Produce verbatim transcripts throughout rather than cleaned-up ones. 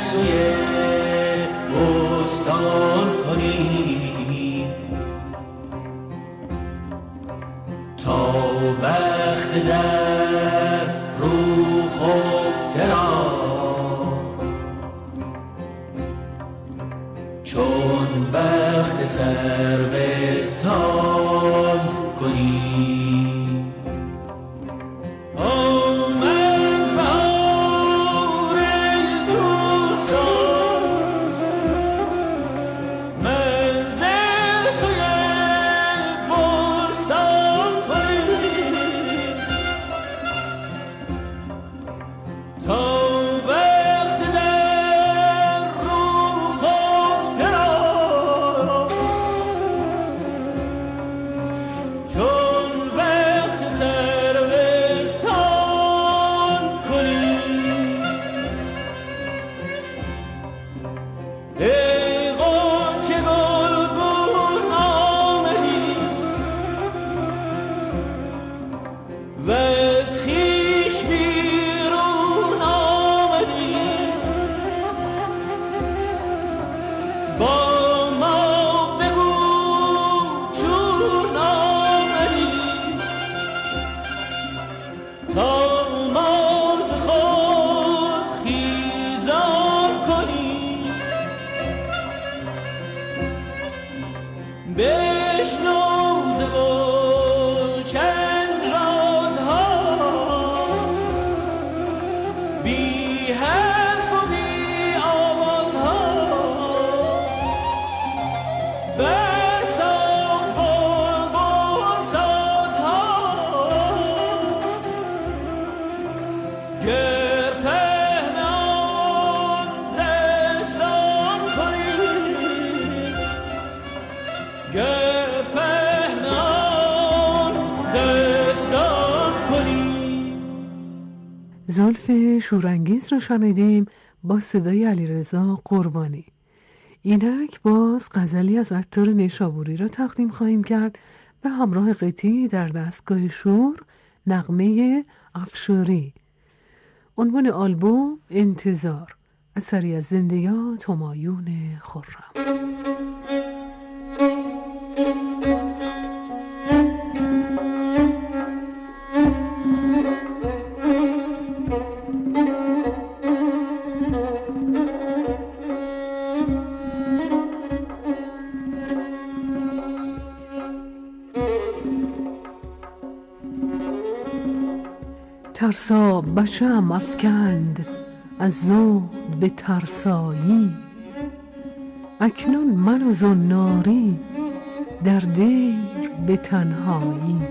سوی بستان کنیم تا بخت در رو خفته را چون بخت سروستان کنیم. زلف شورانگیز رو شنیدیم با صدای علیرضا قربانی. اینک باز غزلی از عطار نیشابوری را تقدیم خواهیم کرد به همراه قطعی در دستگاه شور، نغمه افشاری. عنوان آلبوم انتظار، اثری از زندیات همایون خرم. ترسا بچه‌ام افکند از ذوق به ترسایی، اکنون من و زناری در دیر به تنهایی.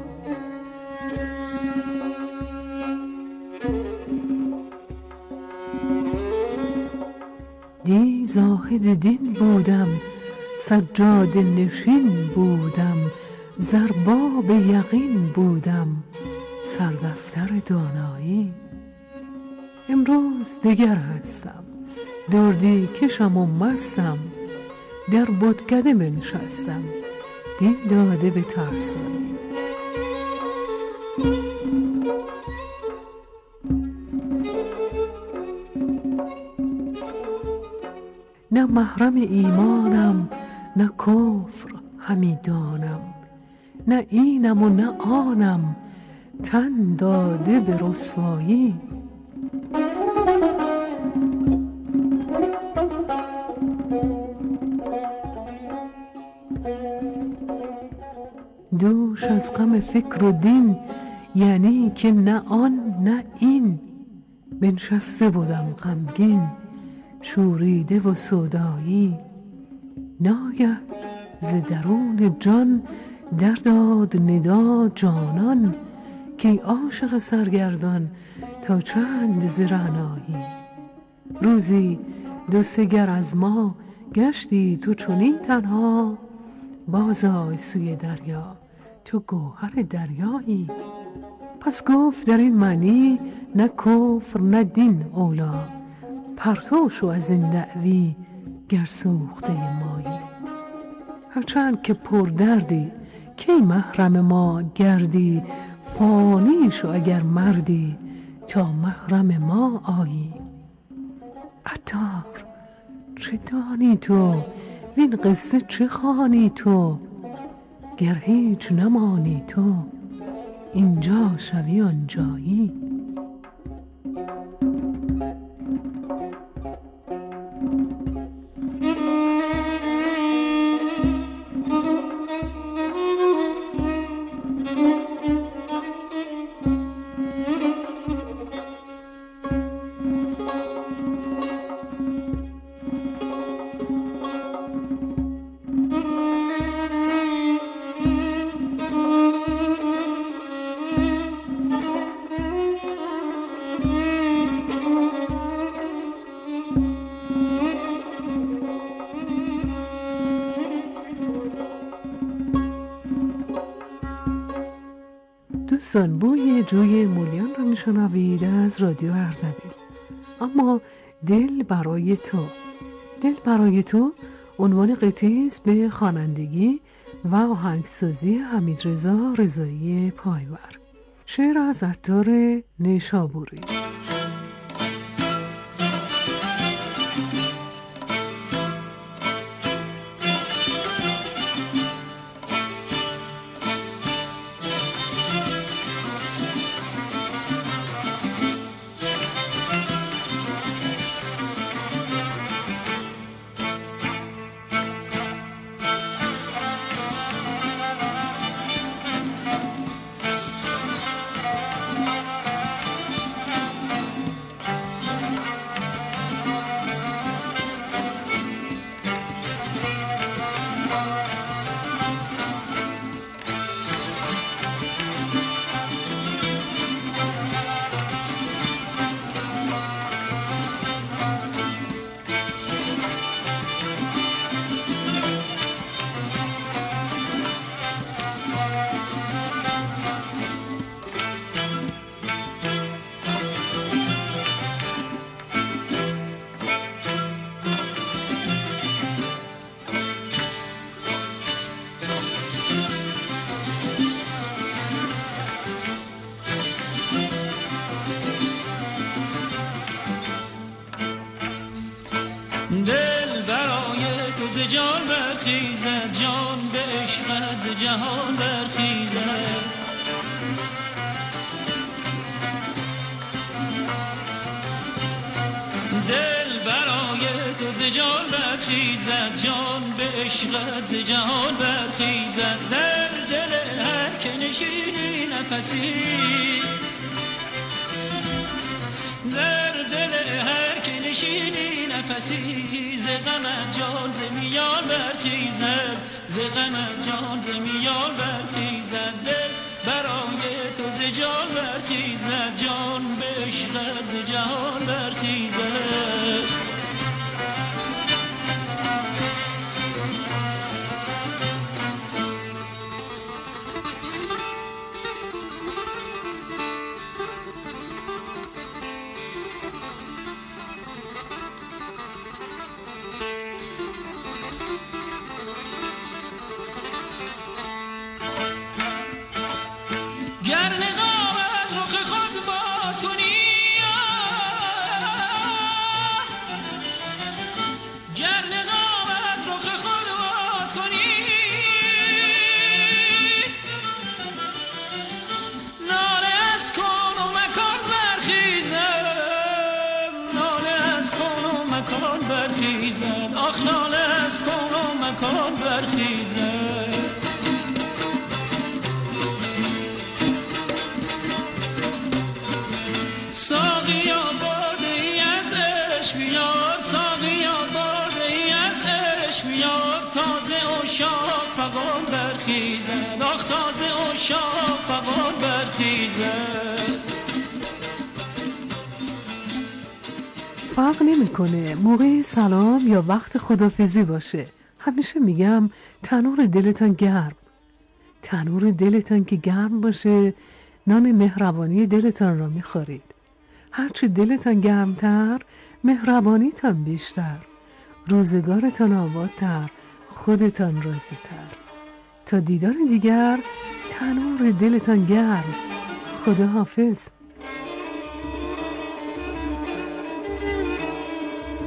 دی زاهد دین بودم، سجاد نشین بودم، زرباب یقین بودم، سردفتر دانایی. امروز دگر هستم، دردی کشم و مستم، در بتکده بنشستم، دین داده به ترسایی. نه محرم ایمانم نه کفر همی دانم، نه اینم و نه آنم، تن داده به رسوایی. دوش از غم فکر و دین، یعنی که نه آن نه این، بنشسته بودم غمگین، شوریده و سودایی. ناگه ز درون جان در داد ندا جانان، که ای عاشق سرگردان تا چند ز رعنایی. روزی دو سگر از ما گشتی تو چنین تنها، بازآی سوی دریا تو گوهر دریایی. پس گفت در این معنی نه کفر نه دین اولا، پرتو شو از این دعوی گر سوخته مایی. هرچند که پر دردی کی محرم ما گردی، فانی شو اگر مردی تا محرم ما آیی. عطار چه دانی تو وین قصه چه خوانی تو؟ گر هیچ نمانی تو اینجا شوی آنجایی. دوستان، بوی جوی مولیان را میشنوید از رادیو اردبیل. اما دل برای تو، دل برای تو عنوان قطعی است به خوانندگی و آهنگسازی حمیدرضا رضایی پایور. شعر از عطار نیشابوری. دل برای تو ز جان برخیزد، جان به عشقت ز جهان برخیزد. دل برای تو ز جان برخیزد، جان به عشقت ز جهان برخیزد. در دل هر که نشینی نفسی، در دل هر که نشینی نفسی، ز غمت جان ز میان برخیزد، ز غمت جان ز میان برخیزد. دل برای تو ز جان برخیزد، جان به عشقت ز جهان برخیزد. آخ ناله از کون و مکان برخیزد. ساقیا باده ای از عشق بیار، ساقیا باده ای از عشق بیار، تازه عشاق فغان برخیزد. آخ تازه عشاق فغان برخیزد. فرق نمی‌کنه موقع سلام یا وقت خدافزی باشه. همیشه میگم تنور دلتان گرم، تنور دلتان که گرم باشه نان مهربانی دلتان را میخورید. هرچی دلتان گرمتر مهربانیتان بیشتر، روزگارتان آبادتر، خودتان راضی‌تر. تا دیدار دیگر، تنور دلتان گرم. خداحافظ.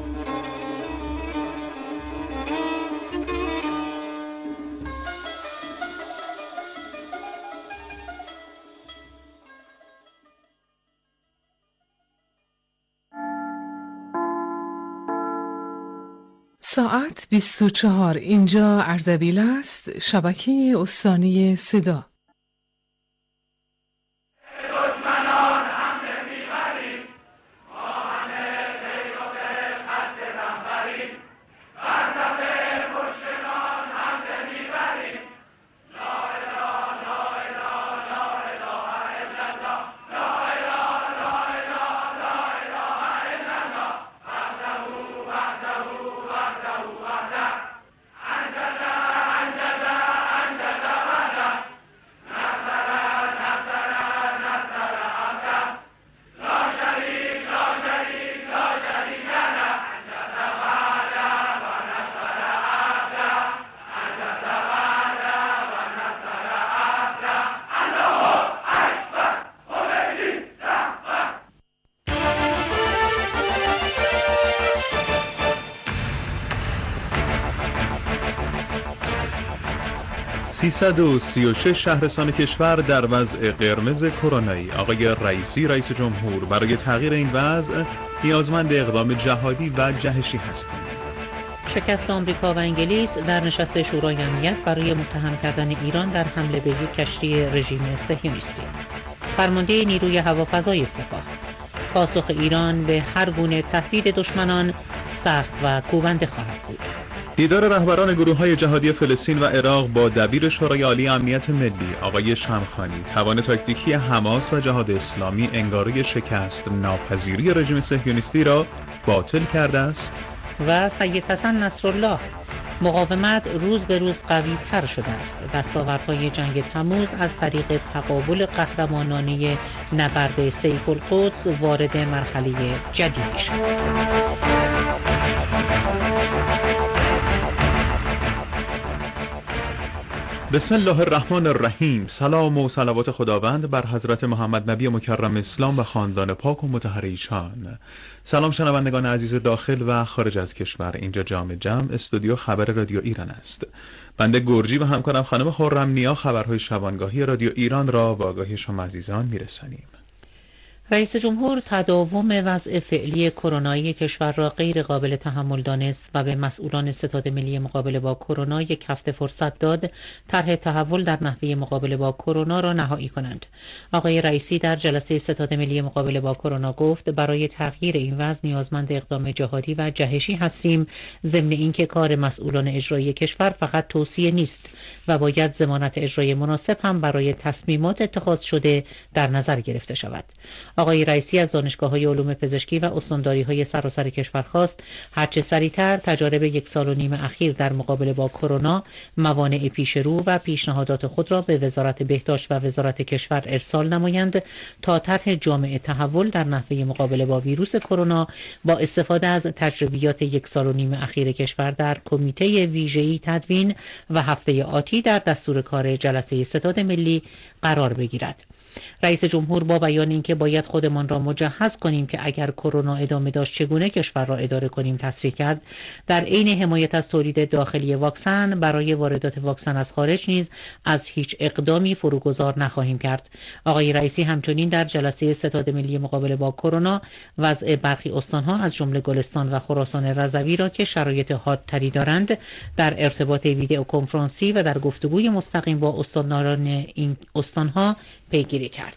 ساعت بیست و چهار. اینجا اردبیل است، شبکه استانی صدا. سیصد و سی و شش شهرستان کشور در وضع قرمز کرونایی. آقای رئیسی رئیس جمهور برای تغییر این وضع نیازمند اقدام جهادی و جهشی هستند. شکست آمریکا و انگلیس در نشست شورای امنیت برای متهم کردن ایران در حمله به یک کشتی رژیم صهیونیستی. فرمانده نیروی هوافضای سپاه: پاسخ ایران به هر گونه تهدید دشمنان سخت و کوبنده خواهد بود. دیدار رهبران گروه‌های جهادی فلسطین و عراق با دبیر شورای عالی امنیت ملی آقای شمخانی توان تاکتیکی حماس و جهاد اسلامی انگاره شکست ناپذیری رژیم صهیونیستی را باطل کرده است. و سید حسن نصرالله: مقاومت روز به روز قوی تر شده است. دستاوردهای جنگ تموز از طریق تقابل قهرمانانه نبرد سیف القدس وارد مرحله جدیدی شد. بسم الله الرحمن الرحیم. سلام و صلوات خداوند بر حضرت محمد نبی مکرم اسلام و خاندان پاک و مطهر ایشان. سلام شنوندگان عزیز داخل و خارج از کشور. اینجا جام جم استودیو خبر رادیو ایران است. بنده گرجی و همکارم خانم خرم نیا خبرهای شبانگاهی رادیو ایران را به آگاهی شما عزیزان میرسانیم. رئیس جمهور تداوم وضع فعلی کرونایی کشور را غیر قابل تحمل دانست و به مسئولان ستاد ملی مقابله با کرونا یک هفته فرصت داد طرح تحول در نحوه مقابله با کرونا را نهایی کنند. آقای رئیسی در جلسه ستاد ملی مقابله با کرونا گفت برای تغییر این وضع نیازمند اقدام جهادی و جهشی هستیم، ضمن اینکه کار مسئولان اجرایی کشور فقط توصیه نیست و باید ضمانت اجرای مناسب هم برای تصمیمات اتخاذ شده در نظر گرفته شود. آقای رئیسی از دانشگاه‌های علوم پزشکی و استانداری‌های سراسر کشور خواست هرچه سریعتر تجارب یک سال و نیم اخیر در مقابله با کرونا، موانع پیش رو و پیشنهادات خود را به وزارت بهداشت و وزارت کشور ارسال نمایند تا طرح جامع تحول در نحوه مقابله با ویروس کرونا با استفاده از تجربیات یک سال و نیم اخیر کشور در کمیته ویژه‌ای تدوین و هفته آتی در دستور کار جلسه ستاد ملی قرار بگیرد. رئیس جمهور با بیان اینکه باید خودمان را مجهز کنیم که اگر کرونا ادامه داشت چگونه کشور را اداره کنیم تصریح کرد. در عین حمایت از تولید داخلی واکسن برای واردات واکسن از خارج نیز از هیچ اقدامی فروگذار نخواهیم کرد. آقای رئیسی همچنین در جلسه ستاد ملی مقابله با کرونا وضع برخی استانها از جمله گلستان و خراسان رضوی را که شرایط حادتری دارند در ارتباط ویدئو کنفرانسی و در گفتگوی مستقیم با استانداران این استانها پیگیری کرد.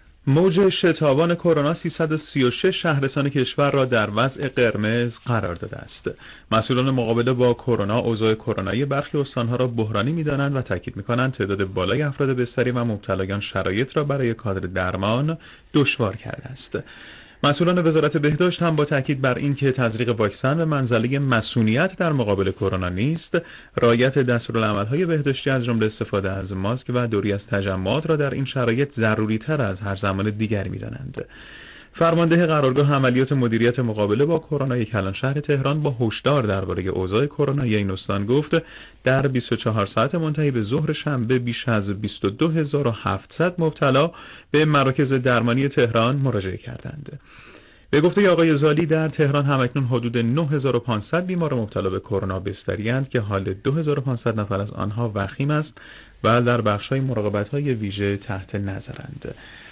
موج شتابان کرونا سیصد و سی و شش شهرستان کشور را در وضع قرمز قرار داده است. مسئولان مقابله با کرونا اوضاع کرونایی برخی استانها را بحرانی می‌دانند و تاکید می‌کنند تعداد بالای افراد بستری و مبتلایان شرایط را برای کادر درمان دشوار کرده است. مسئولان وزارت بهداشت هم با تاکید بر این که تزریق واکسن به منزله مسئولیت در مقابل کرونا نیست، رعایت دستورالعمل‌های بهداشتی از جمله استفاده از ماسک و دوری از تجمعات را در این شرایط ضروری‌تر از هر زمان دیگر می‌دانند. فرمانده قرارگاه عملیات مدیریت مقابله با کرونا کلانشهر تهران با هشدار درباره اوضاع کرونایی این استان گفت در بیست و چهار ساعت منتهی به ظهر شنبه بیش از بیست و دو هزار و هفتصد مبتلا به مراکز درمانی تهران مراجعه کردند. به گفته آقای زالی در تهران همکنون حدود نه هزار و پانصد بیمار مبتلا به کرونا بستری‌اند که حال دو هزار و پانصد نفر از آنها وخیم است و در بخش‌های مراقبت‌های ویژه تحت نظرند.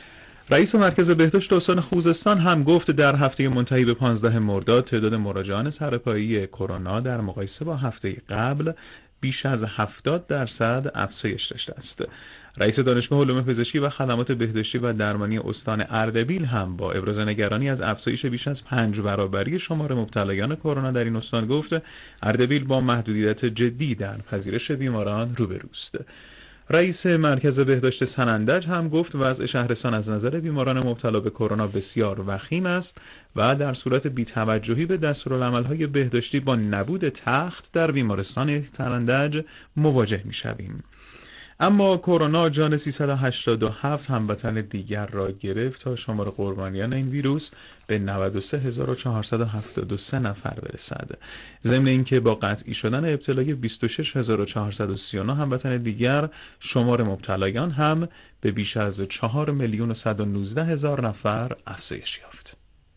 رئیس مرکز بهداشت استان خوزستان هم گفت در هفته منتهی به پانزدهم مرداد تعداد مراجعان سرپایی کرونا در مقایسه با هفته قبل بیش از هفتاد درصد افزایش داشته است. رئیس دانشگاه علوم پزشکی و خدمات بهداشتی و درمانی استان اردبیل هم با ابراز نگرانی از افزایش بیش از پنج برابری شمار مبتلایان کرونا در این استان گفت اردبیل با محدودیت جدی در پذیرش بیماران روبروست. رئیس مرکز بهداشت سنندج هم گفت وضع شهرستان از نظر بیماران مبتلا به کرونا بسیار وخیم است و در صورت بی‌توجهی به دستورالعمل‌های بهداشتی با نبود تخت در بیمارستان سنندج مواجه می‌شویم. اما کرونا جان سیصد و هشتاد و هفت هموطن دیگر را گرفت تا شمار قربانیان این ویروس به نود و سه هزار و چهارصد و هفتاد و سه نفر برسد. ضمن اینکه با قطعی شدن ابتلای بیست و شش هزار و چهارصد و سی و نه هموطن دیگر، شمار مبتلایان هم به بیش از چهار میلیون و صد و نوزده هزار نفر افزایش یافت.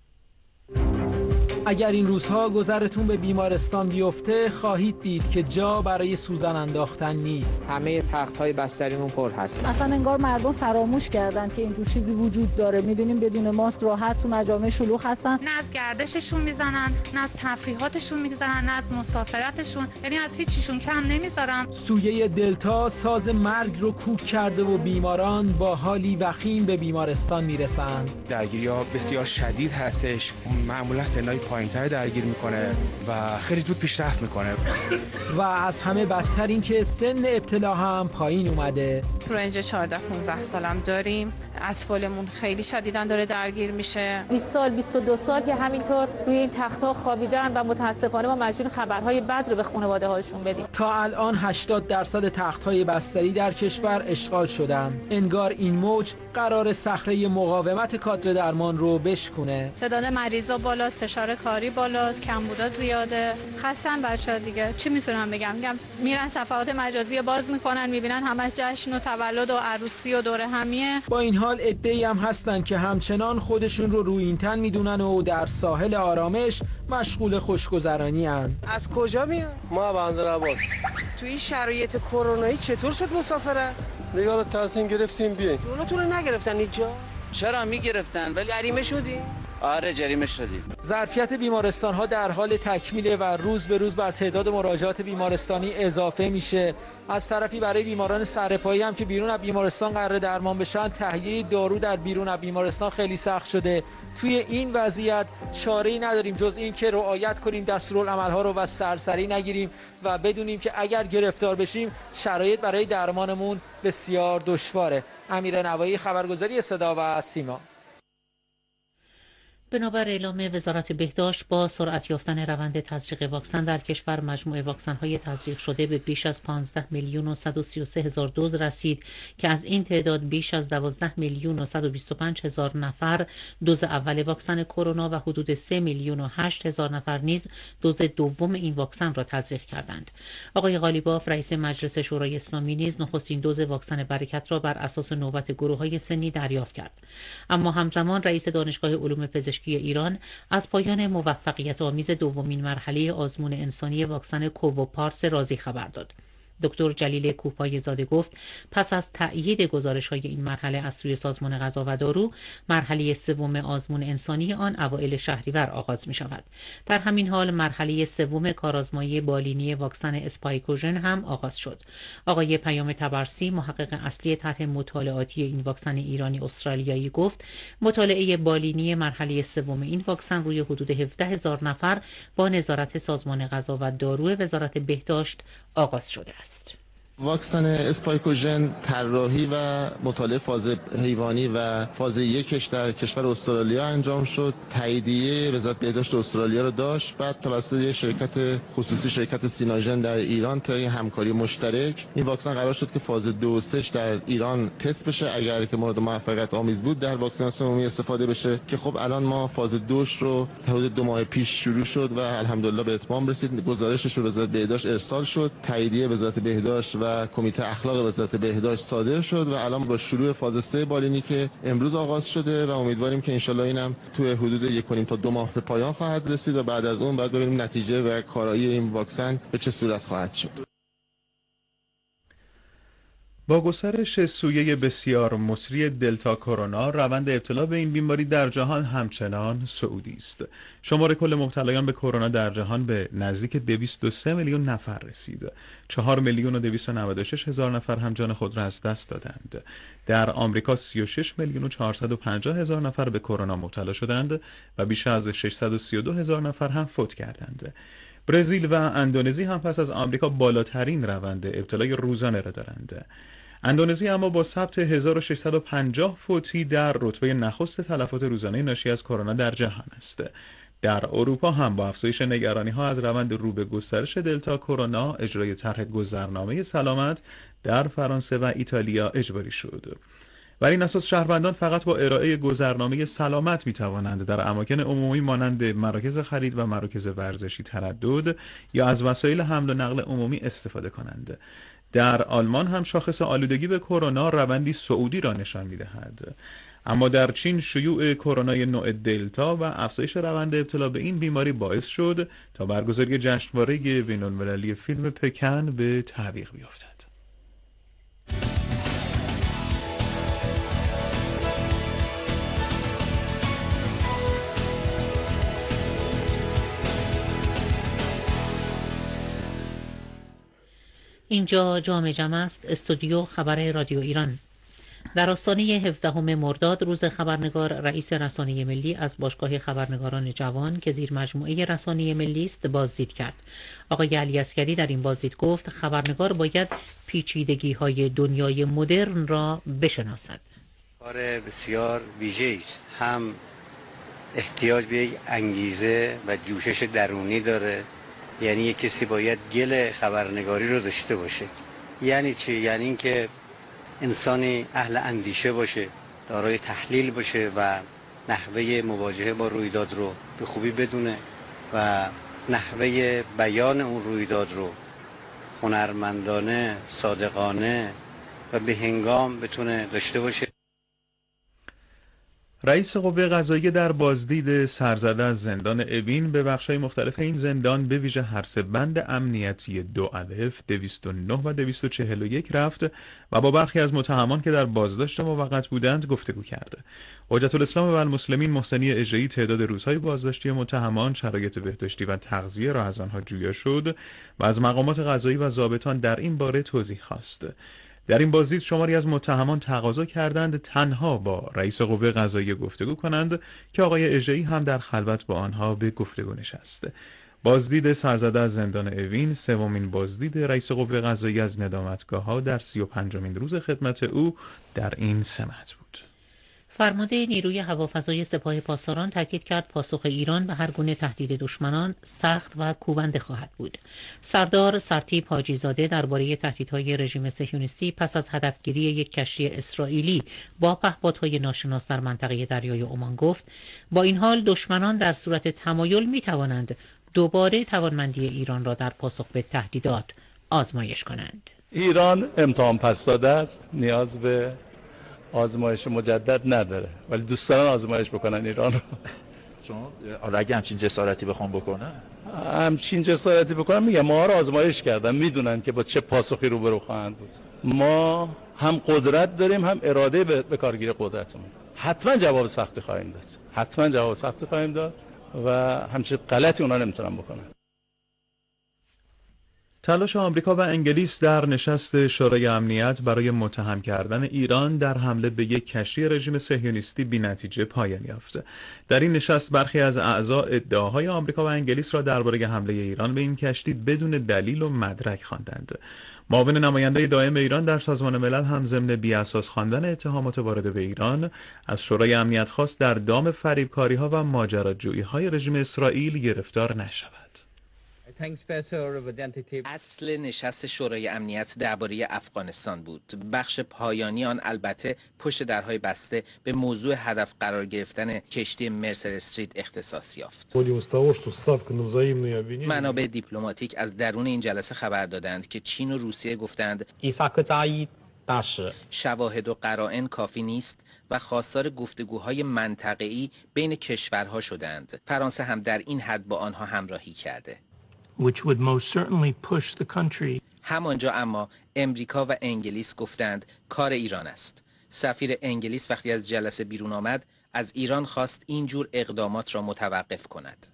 اگر این روزها گذرتون به بیمارستان بیفته خواهید دید که جا برای سوزن انداختن نیست. همه تخت‌های بستریمون پر هست. اصلا انگار مردم فراموش کردن که اینجور چیزی وجود داره. می‌بینیم بدون ماسک راحت تو مجامع شلوغ هستن. نه از گردششون میزنن، نه از تفریحاتشون میزنن، نه از مسافرتشون. یعنی از هیچیشون کم نمیذارن. سویه دلتا ساز مرگ رو کوک کرده و بیماران با حالی وخیم به بیمارستان میرسن. درگیری‌ها بسیار شدید هستش. معمولا سنای پایین‌تر درگیر میکنه و خیلی زود پیشرفت میکنه و از همه بدتر این که سن ابتلا هم پایین اومده. تو رنج چهارده پانزده سالم داریم. اطفالمون خیلی شدیداً داره درگیر میشه. بیست سال بیست و دو سال که همینطور روی این تخت‌ها خوابیدن و متاسفانه ما مجبور خبرهای بد رو به خانواده هاشون بدیم. تا الان هشتاد درصد تخت‌های بستری در کشور اشغال شدن. انگار این موج قرار صخره مقاومت کادر درمان رو بشکونه. تعداد مریضا بالاست، فشار کاری بالاست، کمبودات زیاده. خستن بچه‌ها دیگه. چی میتونم بگم؟ میگم میرن صفحات مجازی باز میکنن، میبینن همش جشن و تولد و عروسی و دوره همیه. با این حال عده‌ای هم هستن که همچنان خودشون رو روی این تن میدونن و در ساحل آرامش مشغول خوشگذرانی ان. از کجا میان؟ ما بندرعباس. تو این شرایط کرونایی چطور شد مسافرت؟ دیگه رو تصمیم گرفتیم بیاین. جونتون رو نگرفتن اینجا؟ چرا میگرفتن ولی جریمه شدی؟ آره جریمه شدیم. ظرفیت بیمارستان ها در حال تکمیله و روز به روز بر تعداد مراجعات بیمارستانی اضافه میشه. از طرفی برای بیماران سرپایی هم که بیرون از بیمارستان قرار درمان بشن تهیه دارو در بیرون از بیمارستان خیلی سخت شده. توی این وضعیت چاره‌ای نداریم جز این که رعایت کنیم دستورالعمل‌ها رو و سرسری نگیریم و بدونیم که اگر گرفتار بشیم شرایط برای درمانمون بسیار دشواره. امیر نوایی، خبرگزاری صدا و سیما. بنابر اعلام وزارت بهداشت با سرعت یافتن روند تزریق واکسن در کشور مجموع واکسن‌های تزریق شده به بیش از پانزده میلیون و صد و سی و سه هزار دوز رسید که از این تعداد بیش از دوازده میلیون و صد و بیست و پنج هزار نفر دوز اول واکسن کرونا و حدود سه میلیون و هشت هزار نفر نیز دوز دوم این واکسن را تزریق کردند. آقای قالیباف رئیس مجلس شورای اسلامی نیز نخستین دوز واکسن برکت را بر اساس نوبت گروه‌های سنی دریافت کرد. اما همزمان رئیس دانشگاه علوم پزشکی ایران از پایان موفقیت آمیز دومین مرحله آزمون انسانی واکسن کووپارس راضی خبر داد. دکتر جلیل کوپای زاده گفت پس از تأیید گزارش‌های این مرحله از سوی سازمان غذا و دارو، مرحله سوم آزمون انسانی آن اوایل شهریور آغاز می‌شود. در همین حال مرحله سوم کارآزمایی بالینی واکسن اسپایکوژن هم آغاز شد. آقای پیام طبرسی محقق اصلی طرح مطالعاتی این واکسن ایرانی استرالیایی گفت مطالعه بالینی مرحله سوم این واکسن روی حدود هفده هزار نفر با نظارت سازمان غذا و دارو وزارت بهداشت آغاز شده است. واکسن اسپایکوژن طراحی و مطالعه فاز حیوانی و فاز یکش در کشور استرالیا انجام شد. تاییدیه وزارت بهداشت استرالیا رو داشت. بعد توسط یک شرکت خصوصی شرکت سیناژن در ایران تا این همکاری مشترک این واکسن قرار شد که فاز دو و سه در ایران تست بشه. اگر که مورد موفقیت آمیز بود در واکسیناسیون عمومی استفاده بشه که خب الان ما فاز دوش رو حدود دو ماه پیش شروع شد و الحمدلله به اتمام رسید. گزارشش به وزارت بهداشت ارسال شد. تاییدیه وزارت بهداشت و کمیته اخلاق وزارت بهداشت صادر شد و الان با شروع فاز سه بالینی که امروز آغاز شده و امیدواریم که انشالله اینم توی حدود یک و نیم تا دو ماه به پایان خواهد رسید و بعد از اون بعد ببینیم نتیجه و کارایی این واکسن به چه صورت خواهد شد. با گسترش سویه بسیار مسری دلتا کرونا، روند ابتلا به این بیماری در جهان همچنان صعودی است. شمار کل مبتلایان به کرونا در جهان به نزدیک دویست و سه میلیون نفر رسید. چهار میلیون و دویست و نود و شش هزار نفر هم جان خود را از دست دادند. در آمریکا سی و شش میلیون و چهارصد و پنجاه هزار نفر به کرونا مبتلا شدند و بیش از ششصد و سی و دو هزار نفر هم فوت کردند. برزیل و اندونزی هم پس از آمریکا بالاترین روند ابتلای روزانه را دارند. اندونزی اما با ثبت هزار و ششصد و پنجاه فوتی در رتبه نخست تلفات روزانه ناشی از کرونا در جهان است. در اروپا هم با افزایش نگرانی‌ها از روند رو به گسترش دلتا کرونا، اجرای طرح گذرنامه سلامت در فرانسه و ایتالیا اجباری شد. بر این اساس شهروندان فقط با ارائه گذرنامه سلامت می‌توانند در اماکن عمومی مانند مراکز خرید و مراکز ورزشی تردد یا از وسایل حمل و نقل عمومی استفاده کنند. در آلمان هم شاخص آلودگی به کرونا روندی صعودی را نشان می‌دهد. اما در چین شیوع کرونای نوع دلتا و افزایش روند ابتلا به این بیماری باعث شد تا برگزاری جشنواره بین‌المللی فیلم پکن به تعویق بیفتد. اینجا جام جم است، استودیو خبر رادیو ایران. در آستانه هفدهم مرداد روز خبرنگار، رئیس رسانه ملی از باشگاه خبرنگاران جوان که زیر مجموعه رسانه ملی است بازدید کرد. آقای علی عسکری در این بازدید گفت خبرنگار باید پیچیدگی‌های دنیای مدرن را بشناسد. کار بسیار ویژه‌ای است، هم احتیاج به یک انگیزه و جوشش درونی داره، یعنی یک کسی باید گل خبرنگاری رو داشته باشه. یعنی چی؟ یعنی اینکه انسانی اهل اندیشه باشه، دارای تحلیل باشه و نحوه مواجهه با رویداد رو به خوبی بدونه و نحوه بیان اون رویداد رو هنرمندانه، صادقانه و به هنگام بتونه داشته باشه. رئیس قوه قضاییه در بازدید سرزده از زندان اوین به بخش‌های مختلف این زندان به ویژه حرس بند امنیتی دو الف، دویست و نه و دویست و چهل و یک رفت و با برخی از متهمان که در بازداشت موقت بودند گفتگو کرد. حجت الاسلام و المسلمین محسنی اژه‌ای تعداد روزهای بازداشتی متهمان، شرایط بهداشتی و تغذیه را از آنها جویا شد و از مقامات قضایی و ضابطان در این باره توضیح خواست. در این بازدید شماری از متهمان تقاضا کردند تنها با رئیس قوه قضاییه گفتگو کنند که آقای اژه‌ای هم در خلوت با آنها به گفتگو نشست. بازدید سرزده از زندان اوین سومین بازدید رئیس قوه قضاییه از ندامتگاه‌ها در سی و پنجمین روز خدمت او در این سمت بود. فرمانده نیروی هوافضای سپاه پاسداران تاکید کرد پاسخ ایران به هر گونه تهدید دشمنان سخت و کوبنده خواهد بود. سردار سرتیپ حاجی‌زاده درباره تهدیدهای رژیم صهیونیستی پس از هدفگیری یک کشتی اسرائیلی با پهپادهای ناشناس در منطقه دریای عمان گفت با این حال دشمنان در صورت تمایل می توانند دوباره توانمندی ایران را در پاسخ به تهدیدات آزمایش کنند. ایران امتحان پس داده است، نیاز به آزمایش مجدد نداره، ولی دوست دارن آزمایش بکنن ایران رو. شما اگه همچین جسارتی بخوام بکنن همچین جسارتی بکنن میگم ما رو آزمایش کردن، میدونن که با چه پاسخی روبرو خواهند بود. ما هم قدرت داریم هم اراده به کارگیری قدرتمون. حتما جواب سختی خواهیم داد، حتما جواب سختی خواهیم داد و همچین غلطی اونا نمیتونن بکنن. تلاش آمریکا و انگلیس در نشست شورای امنیت برای متهم کردن ایران در حمله به یک کشتی رژیم صهیونیستی بی‌نتیجه پایان یافت. در این نشست برخی از اعضا ادعاهای آمریکا و انگلیس را درباره حمله ایران به این کشتی بدون دلیل و مدرک خواندند. معاون نماینده دائم ایران در سازمان ملل هم ضمن بی‌اساس خواندن اتهامات وارده به ایران از شورای امنیت خواست در دام فریبکاری‌ها و ماجراجویی‌های رژیم اسرائیل گرفتار نشود. اصل نشست شورای امنیت درباره افغانستان بود. بخش پایانی آن البته پشت درهای بسته به موضوع هدف قرار گرفتن کشتی مرسر استریت اختصاص یافت. منابع دیپلماتیک از درون این جلسه خبر دادند که چین و روسیه گفتند شواهد و قرائن کافی نیست و خواستار گفتگوهای منطقه‌ای بین کشورها شدند. فرانسه هم در این حد با آنها همراهی کرده. which would most certainly push the country. همانجا اما امریکا و انگلیس گفتند کار ایران است. سفیر انگلیس وقتی از جلسه بیرون آمد از ایران خواست این جور اقدامات را متوقف کند.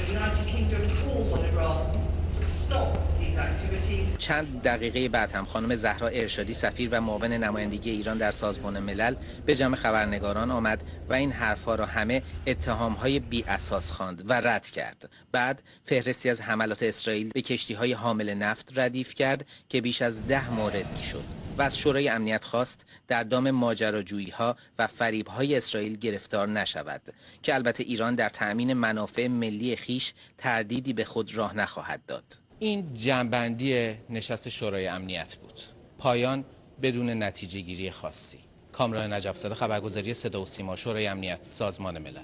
چند دقیقه بعد هم خانم زهرا ارشادی سفیر و معاون نمایندگی ایران در سازمان ملل به جمع خبرنگاران آمد و این حرفها را همه اتهام‌های بی اساس خواند و رد کرد. بعد فهرستی از حملات اسرائیل به کشتی‌های حامل نفت ردیف کرد که بیش از ده مورد شد و از شورای امنیت خواست در دام ماجراجویی‌ها و فریب‌های اسرائیل گرفتار نشود که البته ایران در تأمین منافع ملی خیش تردیدی به خود راه نخواهد داد. این جمع‌بندی نشست شورای امنیت بود. پایان بدون نتیجه گیری خاصی. کامران نجف‌زاده، خبرگزاری صدا و سیما، شورای امنیت، سازمان ملل.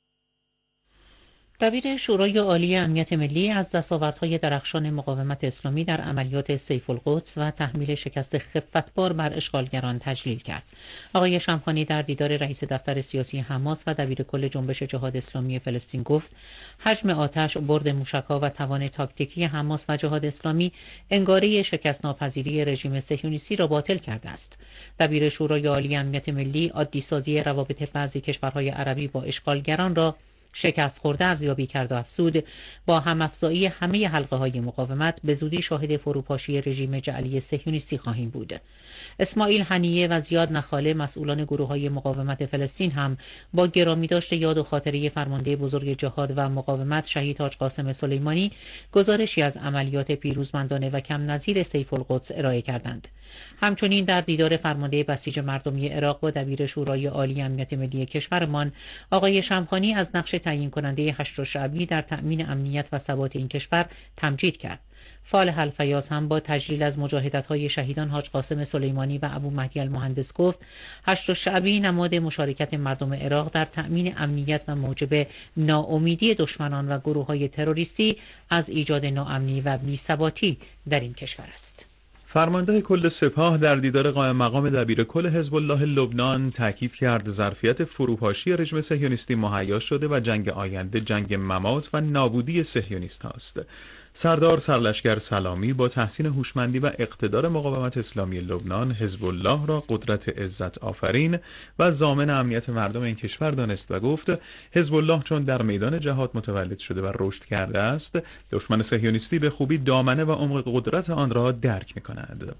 دبیر شورای عالی امنیت ملی از دستاوردهای درخشان مقاومت اسلامی در عملیات سیف القدس و تحمیل شکست خفتبار بر اشغالگران تجلیل کرد. آقای شمخانی در دیدار رئیس دفتر سیاسی حماس و دبیر کل جنبش جهاد اسلامی فلسطین گفت حجم آتش، برد موشک‌ها و توان تاکتیکی حماس و جهاد اسلامی انگاره شکست ناپذیری رژیم صهیونیستی را باطل کرده است. دبیر شورای عالی امنیت ملی عادی سازی روابط بعضی کشورهای عربی با اشغالگران را شکست خورده ارزیابی کرد و افزود با هم‌افزایی همه حلقه‌های مقاومت به زودی شاهد فروپاشی رژیم جعلی صهیونیستی خواهیم بود. اسماعیل حنیه و زیاد نخاله مسئولان گروه‌های مقاومت فلسطین هم با گرامی داشت یاد و خاطره فرمانده بزرگ جهاد و مقاومت شهید حاج قاسم سلیمانی گزارشی از عملیات پیروزمندانه و کم نظیر سیف القدس ارائه کردند. همچنین در دیدار فرمانده بسیج مردمی عراق با دبیر شورای عالی امنیت ملی کشورمان آقای شمخانی از نقش تعیین کننده هشت‌الشعبی در تأمین امنیت و ثبات این کشور تمجید کرد. فالح الفیاض هم با تجلیل از مجاهدت‌های شهیدان حاج قاسم سلیمانی و ابو مهدی المهندس گفت هشت‌الشعبی نماد مشارکت مردم عراق در تأمین امنیت و موجب ناامیدی دشمنان و گروه‌های تروریستی از ایجاد ناامنی و بی‌ثباتی در این کشور است. فرمانده کل سپاه در دیدار قائم مقام دبیر کل حزب الله لبنان تاکید کرد ظرفیت فروپاشی رژیم صهیونیستی مهیا شده و جنگ آینده جنگ ممات و نابودی صهیونیست است. سردار سرلشکر سلامی با تحسین هوشمندی و اقتدار مقاومت اسلامی لبنان حزب الله را قدرت عزت آفرین و ضامن امنیت مردم این کشور دانست و گفت حزب الله چون در میدان جهاد متولد شده و رشد کرده است دشمن صهیونیستی به خوبی دامنه و عمق قدرت آن را درک می‌کند.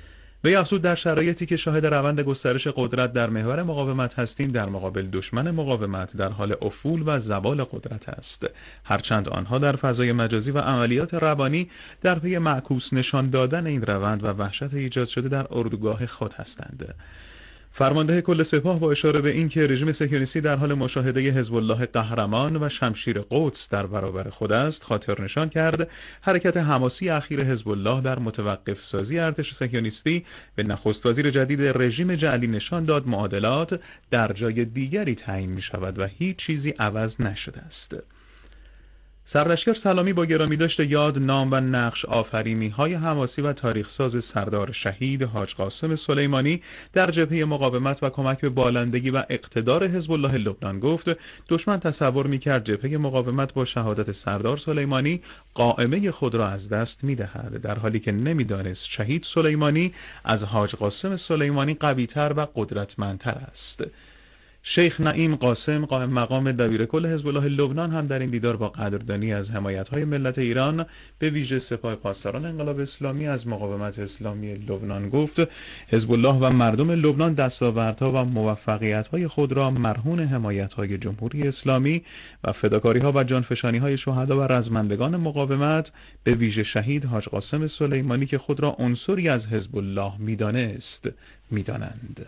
وی افزود در شرایطی که شاهد روند گسترش قدرت در محور مقاومت هستیم در مقابل دشمن مقاومت در حال افول و زوال قدرت است، هرچند آنها در فضای مجازی و عملیات روانی در پی معکوس نشان دادن این روند و وحشت ایجاد شده در اردوگاه خود هستند. فرمانده کل سپاه با اشاره به این که رژیم صهیونیستی در حال مشاهده حزب الله قهرمان و شمشیر قدس در برابر خود است خاطر نشان کرد حرکت حماسی اخیر حزب الله در متوقف سازی ارتش صهیونیستی به نخست وزیر جدید رژیم جعلی نشان داد معادلات در جای دیگری تعیین می شود و هیچ چیزی عوض نشده است. سرلشکر سلامی با گرامی داشت یاد نام و نقش آفرینی های حماسی و تاریخساز سردار شهید حاج قاسم سلیمانی در جبهه مقاومت و کمک به بالندگی و اقتدار حزب الله لبنان گفت دشمن تصور می‌کرد جبهه مقاومت با شهادت سردار سلیمانی قائمه خود را از دست می‌دهد، در حالی که نمی‌دانست شهید سلیمانی از حاج قاسم سلیمانی قوی‌تر و قدرتمندتر است. شیخ نعیم قاسم قائم مقام دبیر کل حزب الله لبنان هم در این دیدار با قدردانی از حمایت‌های ملت ایران به ویژه سپاه پاسداران انقلاب اسلامی از مقاومت اسلامی لبنان گفت حزب الله و مردم لبنان دستاوردها و موفقیت‌های خود را مرهون حمایت‌های جمهوری اسلامی و فداکاری‌ها و جانفشانی‌های شهدا و رزمندگان مقاومت به ویژه شهید حاج قاسم سلیمانی که خود را عنصری از حزب الله می‌دانست می‌دانند.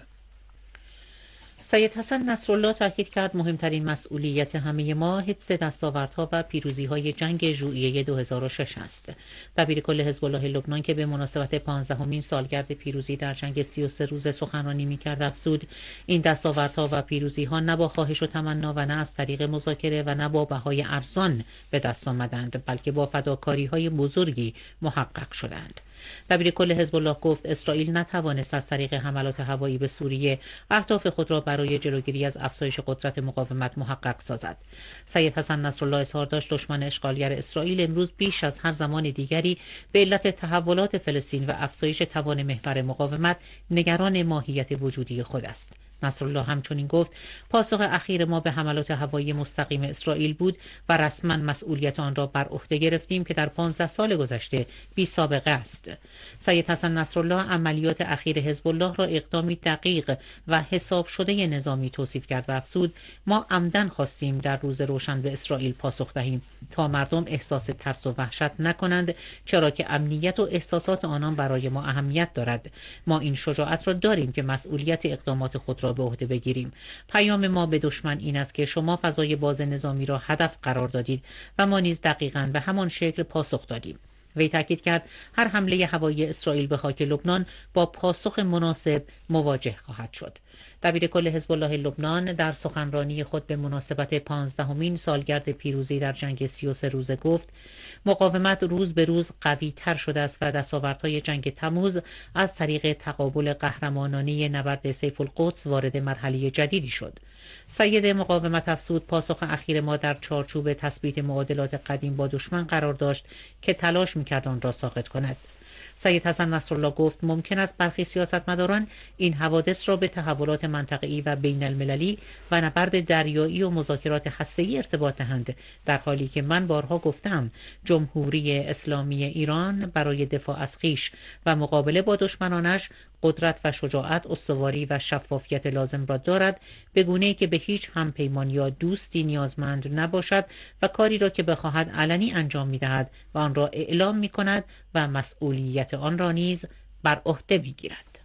سید حسن نصرالله تاکید کرد مهمترین مسئولیت همه ما حفظ دستاوردها و پیروزی‌های جنگ ژوئیه دو هزار و شش است. دبیر کل حزب الله لبنان که به مناسبت پانزدهمین سالگرد پیروزی در جنگ سی و سه روزه سخنرانی می‌کرد افزود این دستاوردها و پیروزی‌ها نه با خواهش و تمنا و نه از طریق مذاکره و نه با بهای ارزان به دست آمدند، بلکه با فداکاری‌های بزرگی محقق شدند. دبیر کل حزب الله گفت اسرائیل نتوانست از طریق حملات هوایی به سوریه اهداف خود را برای جلوگیری از افزایش قدرت مقاومت محقق سازد. سید حسن نصرالله اظهار داشت دشمن اشغالگر اسرائیل امروز بیش از هر زمان دیگری به علت تحولات فلسطین و افزایش توان محور مقاومت نگران ماهیت وجودی خود است. نصرالله همچنین گفت پاسخ اخیر ما به حملات هوایی مستقیم اسرائیل بود و رسما مسئولیت آن را بر عهده گرفتیم که در پانزده سال گذشته بی سابقه است. سید حسن نصرالله عملیات اخیر حزب الله را اقدامی دقیق و حساب شده نظامی توصیف کرد و افزود ما عمدن خواستیم در روز روشن به اسرائیل پاسخ دهیم تا مردم احساس ترس و وحشت نکنند، چرا که امنیت و احساسات آنان برای ما اهمیت دارد. ما این شجاعت را داریم که مسئولیت اقدامات خود را به عهده بگیریم. پیام ما به دشمن این است که شما فضای باز نظامی را هدف قرار دادید و ما نیز دقیقاً به همان شکل پاسخ دادیم. وی تاکید کرد هر حمله هوایی اسرائیل به خاک لبنان با پاسخ مناسب مواجه خواهد شد. دبیر کل حزب الله لبنان در سخنرانی خود به مناسبت پانزدهمین سالگرد پیروزی در جنگ سی و سه روزه گفت مقاومت روز به روز قوی تر شده است و دستاوردهای جنگ تموز از طریق تقابل قهرمانانه نبرد سیف القدس وارد مرحله جدیدی شد. سید مقاومت افزود پاسخ اخیر ما در چارچوب تثبیت معادلات قدیم با دشمن قرار داشت که تلاش می‌کرد آن را ساقط کند. سید حسن نصرالله گفت ممکن است برخی سیاستمداران این حوادث را به تحولات منطقه‌ای و بین المللی و نبرد دریایی و مذاکرات هسته‌ای ارتباط دهند، در حالی که من بارها گفتم جمهوری اسلامی ایران برای دفاع از خویش و مقابله با دشمنانش قدرت و شجاعت، استواری و شفافیت لازم را دارد، به گونه‌ای که به هیچ همپیمان یا دوستی نیازمند نباشد و کاری را که بخواهد علنی انجام می‌دهد و آن را اعلام می‌کند و مسئولیت آن را نیز بر عهده می‌گیرد.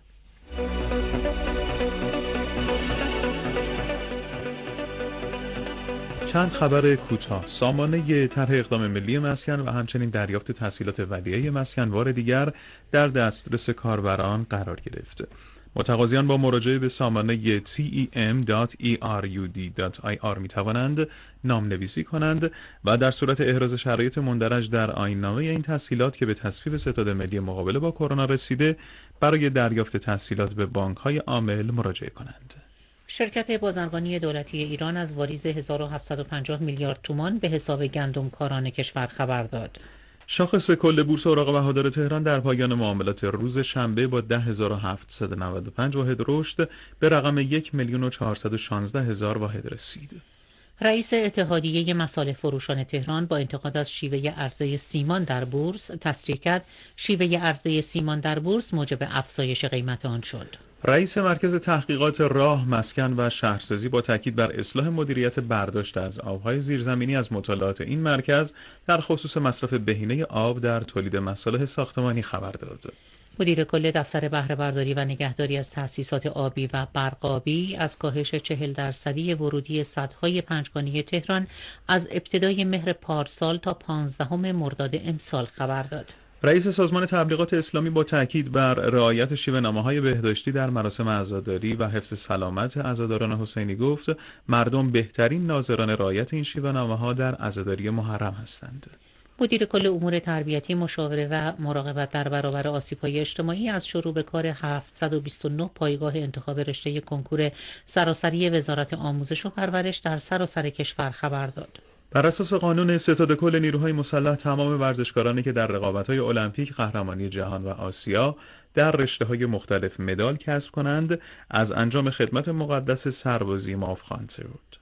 چند خبر کوتاه. سامانه طرح اقدام ملی مسکن و همچنین دریافت تسهیلات ودیعه مسکن بار دیگر در دسترس کاربران قرار گرفت. متقاضیان با مراجعه به سامانه تی ای ام دات ای آر یو دی دات آی آر می توانند نامنویسی کنند و در صورت احراز شرایط مندرج در آیین‌نامه این تسهیلات که به تصویب ستاد ملی مقابله با کرونا رسیده برای دریافت تسهیلات به بانک‌های عامل مراجعه کنند. شرکت بازرگانی دولتی ایران از واریز هزار و هفتصد و پنجاه میلیارد تومان به حساب گندمکاران کشور خبر داد. شاخص کل بورس اوراق بهادار تهران در پایان معاملات روز شنبه با ده هزار و هفتصد و نود و پنج واحد رشد به رقم یک میلیون و چهارصد و شانزده هزار واحد رسید. رئیس اتحادیه مصالح فروشان تهران با انتقاد از شیوه عرضه سیمان در بورس تصریح کرد شیوه عرضه سیمان در بورس موجب افزایش قیمت آن شد. رئیس مرکز تحقیقات راه، مسکن و شهرسازی با تاکید بر اصلاح مدیریت برداشت از آبهای زیرزمینی از مطالعات این مرکز در خصوص مصرف بهینه آب در تولید مصالح ساختمانی خبر داد. مدیر کل دفتر بهره برداری و نگهداری از تأسیسات آبی و برقابی از کاهش چهل درصدی ورودی سدهای پنجگانه تهران از ابتدای مهر پارسال تا پانزدهم مرداد امسال خبر داد. رئیس سازمان تبلیغات اسلامی با تاکید بر رعایت شیوه‌نامه‌های بهداشتی در مراسم عزاداری و حفظ سلامت عزاداران حسینی گفت مردم بهترین ناظران رعایت این شیوه‌نامه‌ها در عزاداری محرم هستند. مدیر کل امور تربیتی، مشاوره و مراقبت در برابر آسیب‌های اجتماعی از شروع به کار هفتصد و بیست و نه پایگاه انتخاب رشته کنکور سراسری وزارت آموزش و پرورش در سراسر کشور خبر داد. بر اساس قانون ستاد کل نیروهای مسلح تمام ورزشکارانی که در رقابت‌های المپیک، قهرمانی جهان و آسیا در رشته‌های مختلف مدال کسب کنند از انجام خدمت مقدس سربازی معاف خواهند شد.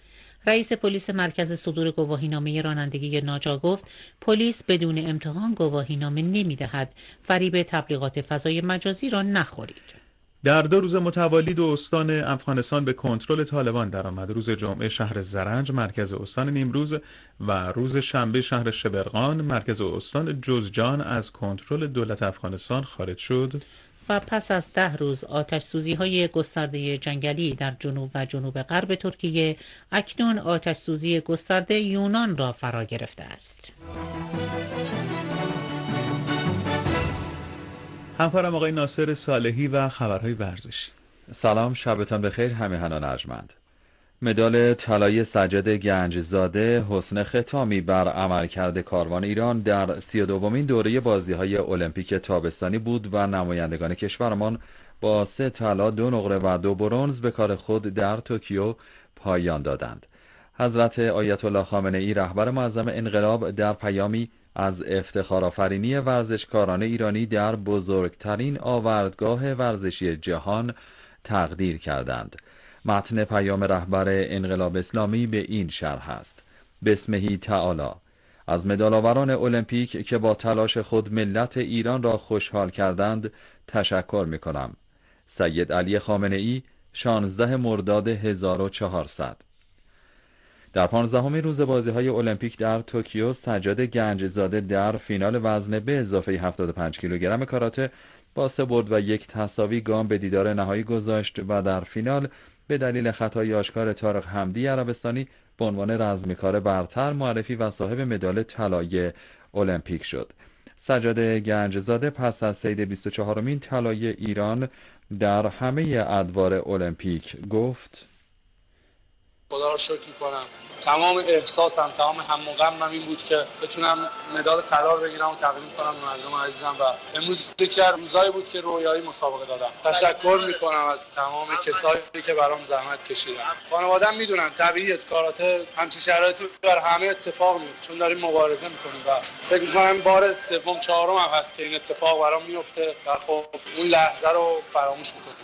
رئیس پلیس مرکز صدور گواهینامه رانندگی ناجا گفت پلیس بدون امتحان گواهینامه نمی‌دهد. فریب تبلیغات فضای مجازی را نخورید. در دو روز متوالی دو استان افغانستان به کنترل طالبان درآمد. روز جمعه شهر زرنج مرکز استان نیمروز و روز شنبه شهر شبرغان مرکز استان جوزجان از کنترل دولت افغانستان خارج شد. و پس از ده روز آتش سوزی های گسترده جنگلی در جنوب و جنوب غرب ترکیه، اکنون آتش سوزی گسترده یونان را فرا گرفته است. همکارم آقای ناصر صالحی و خبرهای ورزشی. سلام، شبتان بخیر همه هنان ارجمند. مدال طلای سجاد گنجزاده حسن ختامی بر عملکرد کاروان ایران در سی و دومین دوره بازی‌های المپیک تابستانی بود و نمایندگان کشورمان با سه طلا، دو نقره و دو برنز به کار خود در توکیو پایان دادند. حضرت آیت الله خامنه ای رهبر معظم انقلاب در پیامی از افتخارآفرینی ورزشکاران ایرانی در بزرگترین آوردگاه ورزشی جهان تقدیر کردند. متن پیام رهبر انقلاب اسلامی به این شرح است: بسمه تعالی، از مدال‌آوران المپیک که با تلاش خود ملت ایران را خوشحال کردند تشکر می‌کنم. سید علی خامنه ای، شانزده مرداد هزار و چهارصد. در پانزدهمین روز بازی‌های المپیک در توکیو، سجاد گنجزاده در فینال وزن به اضافه هفتاد و پنج کیلوگرم کاراته با سه برد و یک تساوی گام به دیدار نهایی گذاشت و در فینال به دلیل خطای آشکار طارق حمدی عربستانی به عنوان رزمیکار برتر معرفی و صاحب مدال طلای المپیک شد. سجاد گنجزاده پس از صید بیست و چهارمین طلای ایران در همه ادوار المپیک گفت: خدا رو شکر می‌کنم. تمام احساسم، تمام هم و غمم این بود که بتونم مدال طلا رو بگیرم و تقدیم کنم به مردم عزیزم و امروز یکی از روزایی بود که رویایی مسابقه دادم. تشکر می‌کنم از تمام کسایی که برام زحمت کشیدن. خانواده‌ام میدونن طبیعیه کاراته همچین شرایطی بر همه اتفاق میفته چون داریم مبارزه می‌کنیم و فکر می‌کنم بار سوم چهارم هم هست که این اتفاق برام میفته و خب اون لحظه رو فراموش می‌کنم.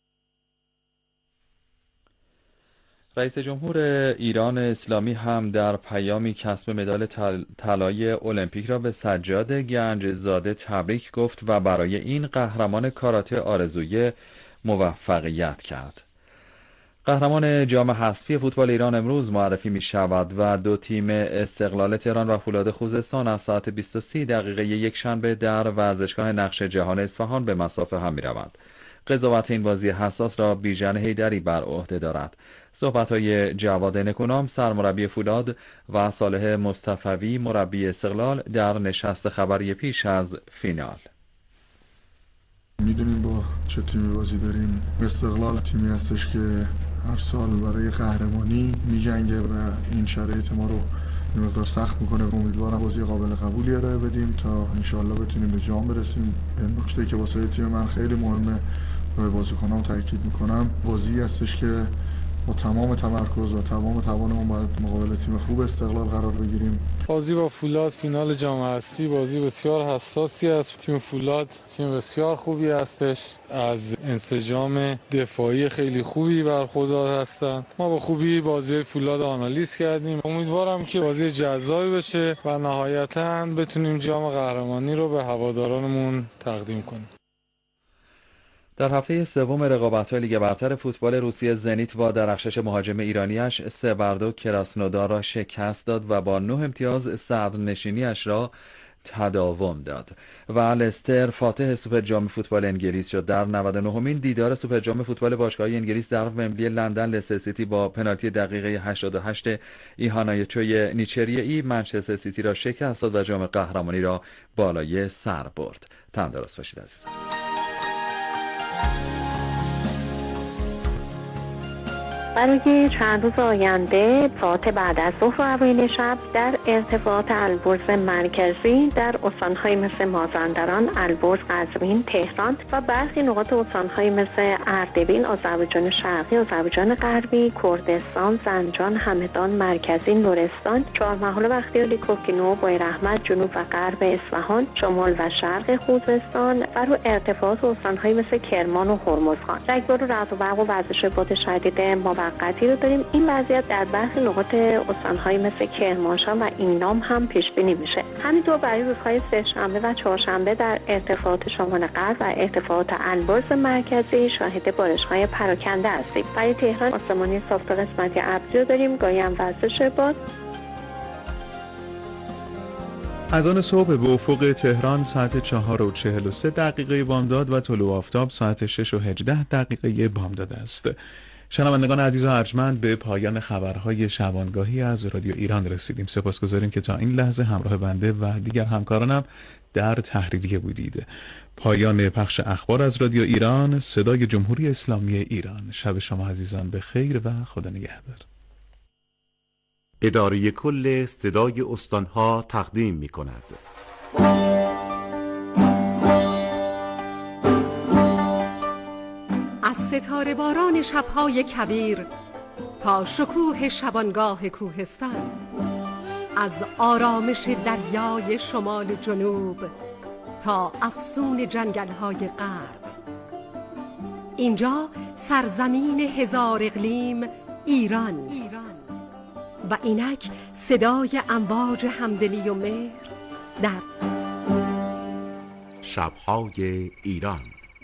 رئیس جمهور ایران اسلامی هم در پیامی کسب مدال طلای المپیک را به سجاد گنجزاده تبریک گفت و برای این قهرمان کاراته آرزوی موفقیت کرد. قهرمان جام حذفی فوتبال ایران امروز معرفی می شود و دو تیم استقلال تهران و فولاد خوزستان از ساعت بیست و سه دقیقه یک شنبه در ورزشگاه نقش جهان اصفهان به مصاف هم می روند. قضاوت این بازی حساس را بیژن حیدری بر عهده دارد. صحبت‌های جواد نکونام سرمربی فولاد و صالح مصطفوی مربی استقلال در نشست خبری پیش از فینال. میدونیم با چه تیمی بازی داریم. استقلال تیمی هستش که هر سال برای قهرمانی میجنگه و این شرایط ما رو یه مقدار سخت میکنه. امیدوارم بازی قابل قبولی ارائه بدیم تا انشالله بتونیم به جام برسیم. نکته که واسه تیم من خیلی مهمه و بازیکنام تاکید میکنم، بازی هستش که با تمام تمرکز و تمام توانمون باید مقابل تیم خوب استقلال قرار بگیریم. بازی با فولاد فینال جام حذفی بازی بسیار حساسی است. تیم فولاد تیم بسیار خوبی هستش، از انسجام دفاعی خیلی خوبی برخوردار هستند. ما با خوبی بازی فولاد آنالیز کردیم. امیدوارم که بازی جذابی بشه و نهایتاً بتونیم جام قهرمانی رو به هوادارانمون تقدیم کنیم. در هفته سوم رقابت‌های لیگ برتر فوتبال روسیه زنیت با درخشش مهاجم ایرانیش سبردو کراسنودار را شکست داد و با نه امتیاز صدرنشینی‌اش را تداوم داد و لستر فاتح سوپر جام فوتبال انگلیس شد. در نود و نهمین دیدار سوپر جام فوتبال باشگاهی انگلیس در ومبلی لندن، لستر سیتی با پنالتی دقیقه هشتاد و هشت ایهانایچوی نیچریه‌ای منچستر سیتی را شکست داد و جام قهرمانی را بالای سر برد. تندرست باشید عزیزان. برای چند روز آینده ساعت بعد از ظهر و اوایل شب در ارتفاعات البرز مرکزی در استان‌های مثل مازندران، البرز، قزوین، تهران و برخی نقاط استان‌های مثل اردبیل، آذربایجان شرقی، آذربایجان غربی، کردستان، زنجان، همدان، مرکزی، نورستان، چهارمحال و اختیاری، کوکنو، بویراحمد، جنوب و غرب اصفهان، شمال و شرق خوزستان و رو ارتفاعات استان‌های مثل کرمان و هرمزگان. رگبار و رعد و برق و وزش باد شدید موقتی رو داریم. این وضعیت در برخی نقاط استان‌های مثل کرمانشاه و اینام هم پیش بینی میشه. همینطور برای روزهای سه‌شنبه و چهارشنبه در ارتفاعات شمال غرب و ارتفاعات البرز مرکزی شاهد بارش‌های پراکنده هستیم. برای تهران آسمانی صاف تا قسمتی ابری رو داریم، گاهی هم وزش باد. از آن صبح به افق تهران ساعت چهار و چهل و سه دقیقه بامداد و طلوع آفتاب ساعت شش و هجده دقیقه بامداد است. شنوندگان عزیز و ارجمند، به پایان خبرهای شبانگاهی از رادیو ایران رسیدیم. سپاسگزاریم که تا این لحظه همراه بنده و دیگر همکارانم در تحریریه بودید. پایان پخش اخبار از رادیو ایران، صدای جمهوری اسلامی ایران. شب شما عزیزان به خیر و خدا نگهدار. اداره کل صدای استانها تقدیم می کند. از ستاره باران شبهای کویر تا شکوه شبانگاه کوهستان، از آرامش دریای شمال جنوب تا افسون جنگل‌های غرب، اینجا سرزمین هزار اقلیم ایران و اینک صدای امواج همدلی و مهر در شب‌های ایران.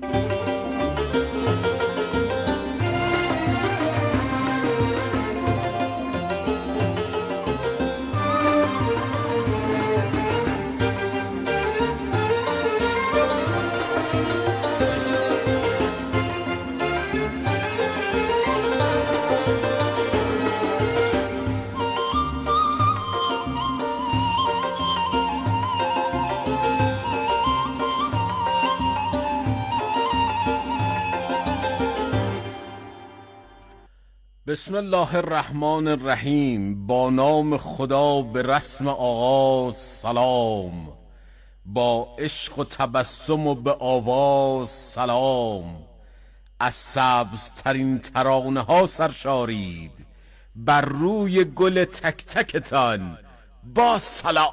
بسم الله الرحمن الرحیم. با نام خدا، به رسم آغاز سلام، با عشق و تبسم و به آواز سلام. از سبزترین ترانه ها سرشارید، بر روی گل تک تکتان با سلام.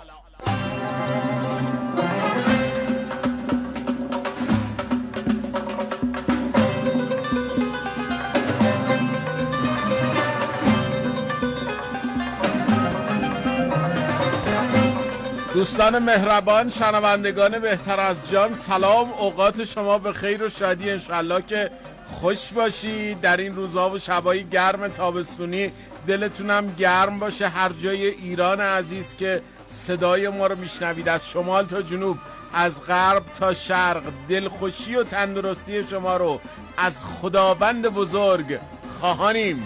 دوستان مهربان، شنوندگان بهتر از جان، سلام. اوقات شما به خیر و شادی، انشالله که خوش باشید. در این روزها و شبای گرم تابستونی دلتونم گرم باشه. هر جای ایران عزیز که صدای ما رو میشنوید، از شمال تا جنوب، از غرب تا شرق، دلخوشی و تندرستی شما رو از خداوند بزرگ خواهانیم.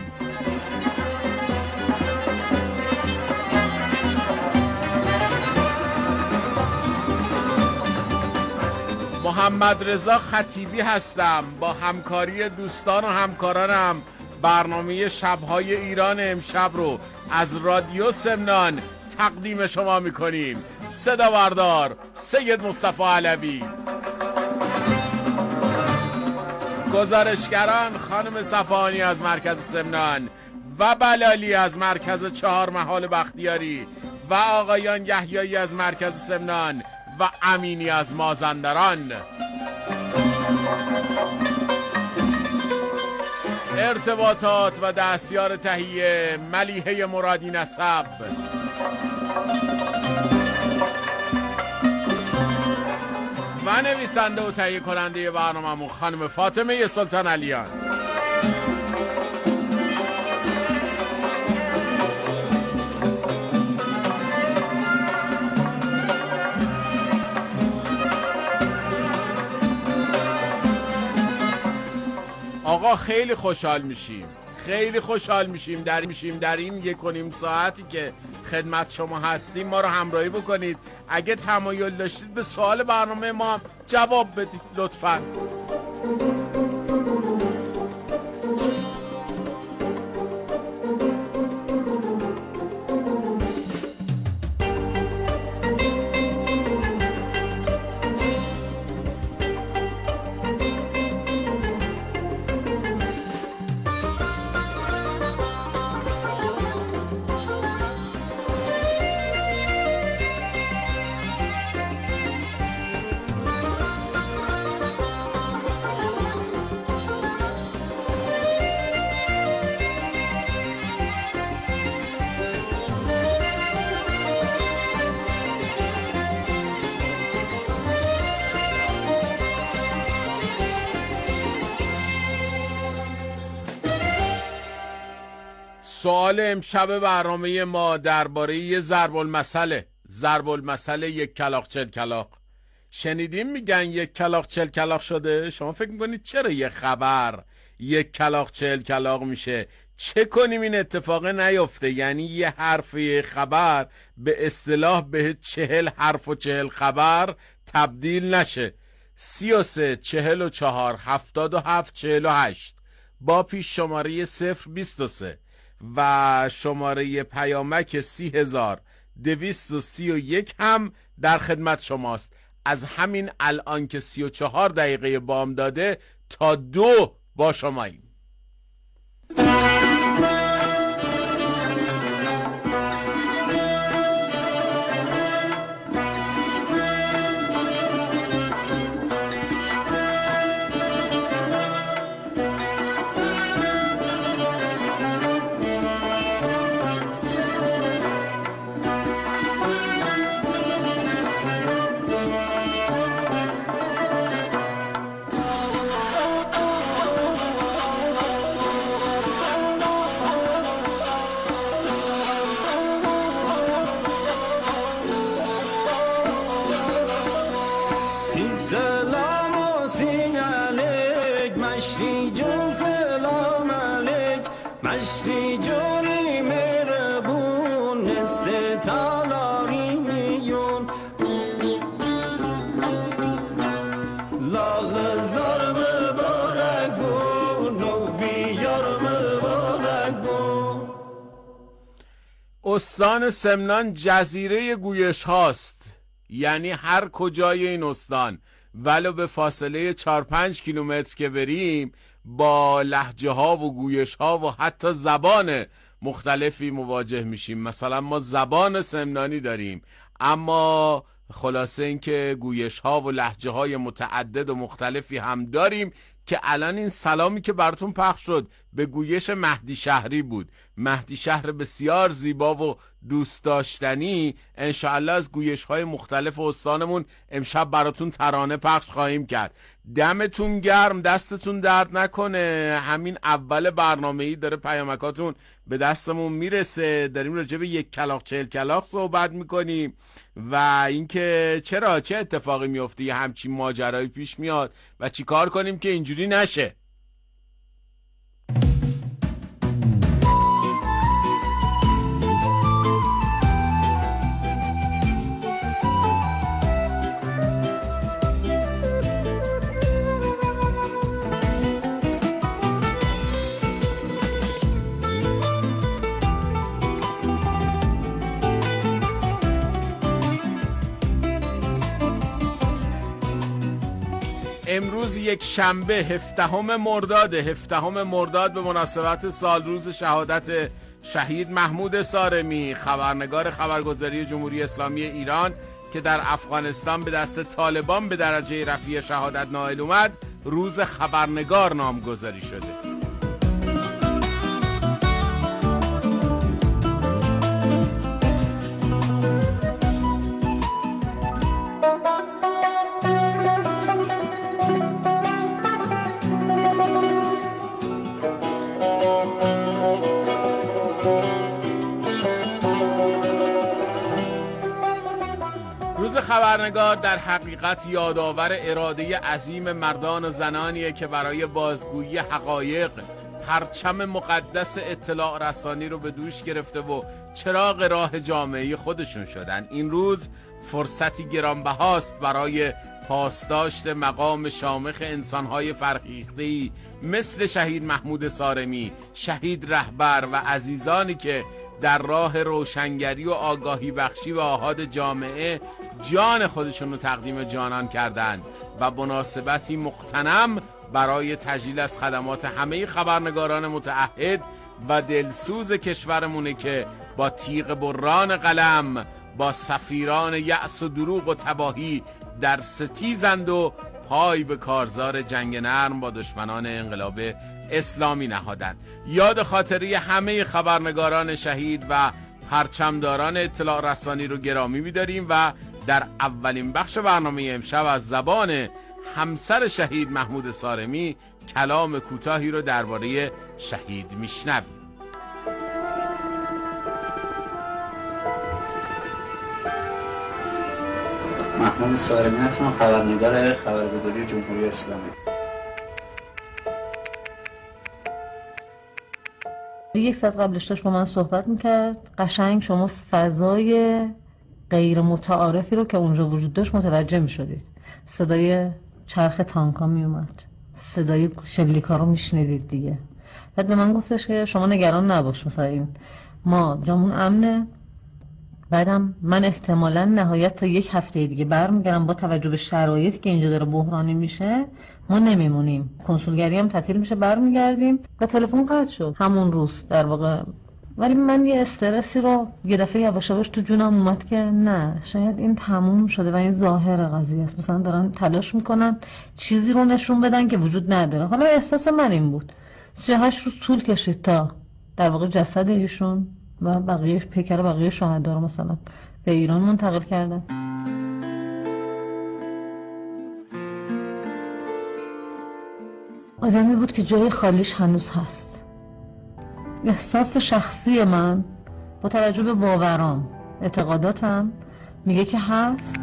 محمد رضا خطیبی هستم. با همکاری دوستان و همکارانم برنامه شب‌های ایران امشب رو از رادیو سمنان تقدیم شما میکنیم. صدا بردار سید مصطفی علوی، گزارشگران خانم صفانی از مرکز سمنان و بلالی از مرکز چهار محال بختیاری و آقایان یحیایی از مرکز سمنان و امینی از مازندران. ارتباطات و دستیار تهیه ملیحه مرادی نسب. و نویسنده و تهیه کننده برنامه‌مون خانم فاطمه سلطان علیان. آقا خیلی خوشحال میشیم، خیلی خوشحال میشیم در میشیم در این یک و نیم ساعتی که خدمت شما هستیم ما رو همراهی بکنید. اگه تمایل داشتید به سوال برنامه ما جواب بدید لطفاً. سوال امشب برنامه ما درباره یه ضرب المثله. ضرب المثل یک کلاغ چل کلاغ. شنیدیم میگن یک کلاغ چل کلاغ شده؟ شما فکر میکنید چرا یه خبر یک کلاغ چهل کلاغ میشه. چه کنیم این اتفاق نیفته؟ یعنی یه حرف یه خبر به اصطلاح به چهل حرف و چهل خبر تبدیل نشه. سی و سه چهل و چهار هفتاد و هفت چهل و هشت با پیش شماره صفر بیست و سه و شماره پیامک سی هزار دویست و سی و یک هم در خدمت شماست. از همین الان که سی و چهار دقیقه بام داده تا دو با شماییم. استان سمنان جزیره گویش هاست، یعنی هر کجای این استان ولو به فاصله چهار پنج کیلومتر که بریم با لهجه ها و گویش ها و حتی زبان مختلفی مواجه میشیم. مثلا ما زبان سمنانی داریم، اما خلاصه این که گویش ها و لهجه های متعدد و مختلفی هم داریم که الان این سلامی که براتون پخش شد به گویش مهدی شهری بود. مهدی شهر بسیار زیبا و دوست داشتنی. انشاءالله از گویش های مختلف استانمون امشب براتون ترانه پخش خواهیم کرد. دمتون گرم، دستتون درد نکنه. همین اول برنامه‌ای داره پیامکاتون به دستمون میرسه. داریم راجع به یک کلاغ چهل کلاغ صحبت میکنیم و اینکه چرا چه اتفاقی میفته، یه همچین ماجرایی پیش میاد و چی کار کنیم که اینجوری نشه. امروز یک شنبه هفدهم مرداد هفدهم مرداد به مناسبت سال روز شهادت شهید محمود سارمی، خبرنگار خبرگزاری جمهوری اسلامی ایران که در افغانستان به دست طالبان به درجه رفیع شهادت نائل اومد، روز خبرنگار نامگذاری شده. خبرنگار در حقیقت یادآور اراده عظیم مردان و زنانیه که برای بازگویی حقایق پرچم مقدس اطلاع رسانی رو به دوش گرفته و چراغ راه جامعه خودشون شدن. این روز فرصتی گرانبهاست برای پاسداشت مقام شامخ انسانهای فرهیخته‌ای مثل شهید محمود سارمی، شهید رهبر و عزیزانی که در راه روشنگری و آگاهی بخشی و آحاد جامعه جان خودشون رو تقدیم جانان کردند و مناسبتی مغتنم برای تجلیل از خدمات همه خبرنگاران متعهد و دلسوز کشورمونه که با تیغ بران قلم با سفیران یأس و دروغ و تباهی در ستیزند و پای به کارزار جنگ نرم با دشمنان انقلاب اسلامی نهادند. یاد خاطری همه خبرنگاران شهید و پرچمداران اطلاع رسانی رو گرامی می‌داریم و در اولین بخش برنامه امشب از زبان همسر شهید محمود سارمی کلام کوتاهی رو درباره شهید میشنویم. محمود سارمی هستم، خبرنگار خبرگزاری جمهوری اسلامی. یک ساعت قبلش داشت با من صحبت میکرد. قشنگ شما فضای غیر متعارفی رو که اونجا وجود داشت متوجه میشدید. صدای چرخ تانکا میومد، صدای شلیکا رو میشنیدید دیگه. بعد به من گفتش که شما نگران نباش، مثلا این ما جامون امنه. بعدم من احتمالاً نهایت تا یک هفته دیگه برمیگردم، با توجه به شرایطی که اینجا داره بحرانی میشه ما نمیمونیم، کنسولگری هم تعطیل میشه، برمیگردیم. و تلفن قطع شد همون روز در واقع. ولی من یه استرسی رو یه دفعه یواش یواش تو جونم اومد که نه، شاید این تموم شده و این ظاهر قضیه است، مثلا دارن تلاش میکنن چیزی رو نشون بدن که وجود نداره. حالا احساس من این بود. سی و هشت روز طول کشید تا در واقع جسد ایشون و بقیه پیکر بقیه شهدا رو مثلا به ایران منتقل کردن. آدمی بود که جای خالیش هنوز هست. احساس شخصی من با توجه به باورام، اعتقاداتم میگه که هست.